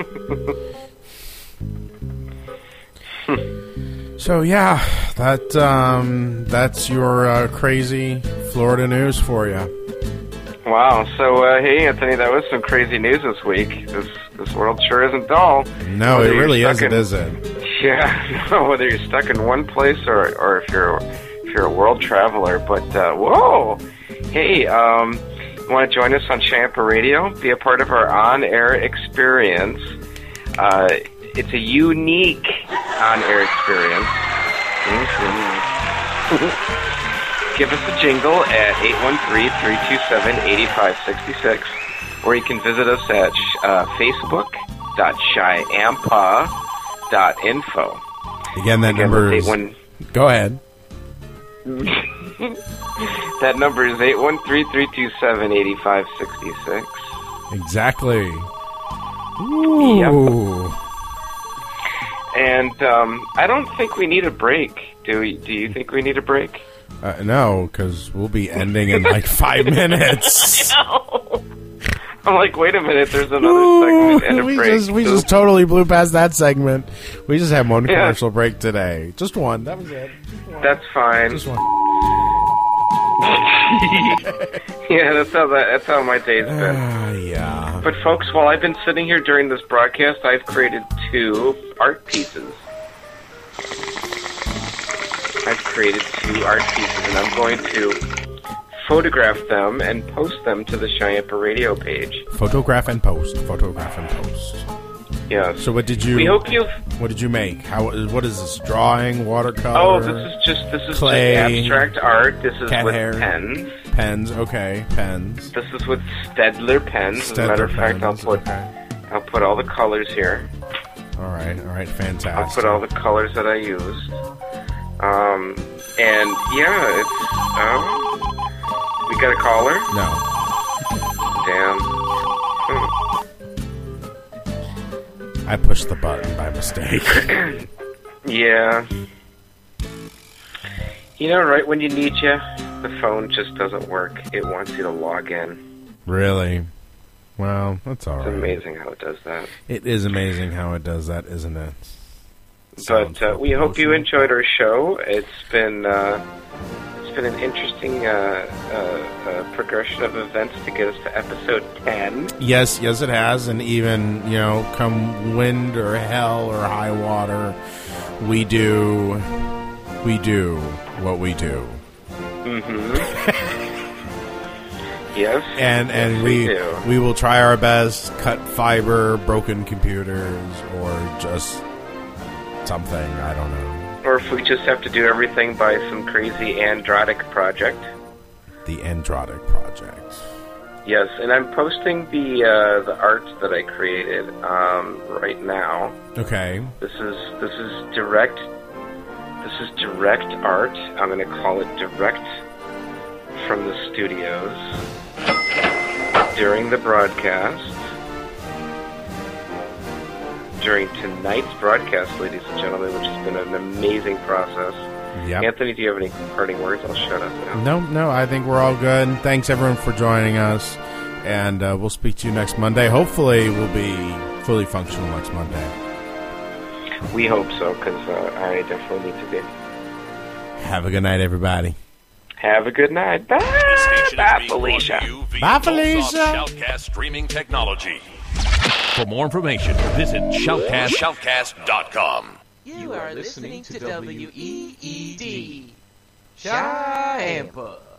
So, yeah, that um, that's your uh, crazy Florida news for you. Wow. So, uh, hey, Anthony, that was some crazy news this week. This this world sure isn't dull. No, Whether it you're really stuck isn't, in- is it? Yeah, no, whether you're stuck in one place or, or if you're if you're a world traveler. But uh, whoa, hey, um, you want to join us on Champa Radio? Be a part of our on-air experience. Uh, it's a unique on-air experience. Mm-hmm. Give us a jingle at eight one three, three two seven, eight five six six, or you can visit us at uh, facebook dot shyampa dot info. Again, that Again, number that's is... eight one Go ahead. That number is eight one three, three two seven, eight five six six. Exactly. Ooh. And um, I don't think we need a break Do we, Do you think we need a break? Uh, no, because we'll be ending in like five minutes. I know. I'm like, wait a minute, there's another Ooh, segment and a we break. Just, we so. just totally blew past that segment. We just had one Yeah. commercial break today. Just one. That was it. That's fine. Just one. Yeah, that's how that, that's how my day's been. Uh, yeah. But folks, while I've been sitting here during this broadcast, I've created two art pieces. I've created two art pieces, and I'm going to photograph them and post them to the Cheyenne Radio page. Photograph and post. Photograph and post. Yeah. So what did you? We hope you. What did you make? How? What is this? Drawing, watercolor? Oh, this is just this is clay, just abstract art. This is cat with hair. pens. Pens. Okay, pens. This is with Stedler pens. As a matter of fact, I'll put okay. I'll put all the colors here. All right. All right. Fantastic. I'll put all the colors that I used. Um, and yeah, it's um, we got a caller? No. Damn. Hmm. I pushed the button by mistake. Yeah. You know, right when you need you, the phone just doesn't work. It wants you to log in. Really? Well, that's all It's right. amazing how it does that. It is amazing how it does that, isn't it? But uh, we hope you enjoyed our show. It's been uh, it's been an interesting uh, uh, uh, progression of events to get us to episode ten. Yes, yes, it has, and even you know, come wind or hell or high water, we do, we do what we do. Mm-hmm. Yes, and and yes, we we, do. we will try our best, cut fiber, broken computers, or just something, I don't know. Or if we just have to do everything by some crazy androtic project. The Androtic Project. Yes, and I'm posting the uh, the art that I created um, right now. Okay. This is this is direct. This is direct art. I'm going to call it direct from the studios during the broadcast. During tonight's broadcast, ladies and gentlemen, which has been an amazing process. Yep. Anthony, do you have any parting words? I'll shut up now. No, no, I think we're all good. Thanks, everyone, for joining us. And uh, we'll speak to you next Monday. Hopefully, we'll be fully functional next Monday. We hope so, because uh, I definitely need to be. Have a good night, everybody. Have a good night. Bye, Bye Felicia. Bye, Felicia. Shoutcast streaming technology. For more information, visit shoutcast shoutcast dot com. You are listening to W E E D. Cheyenne.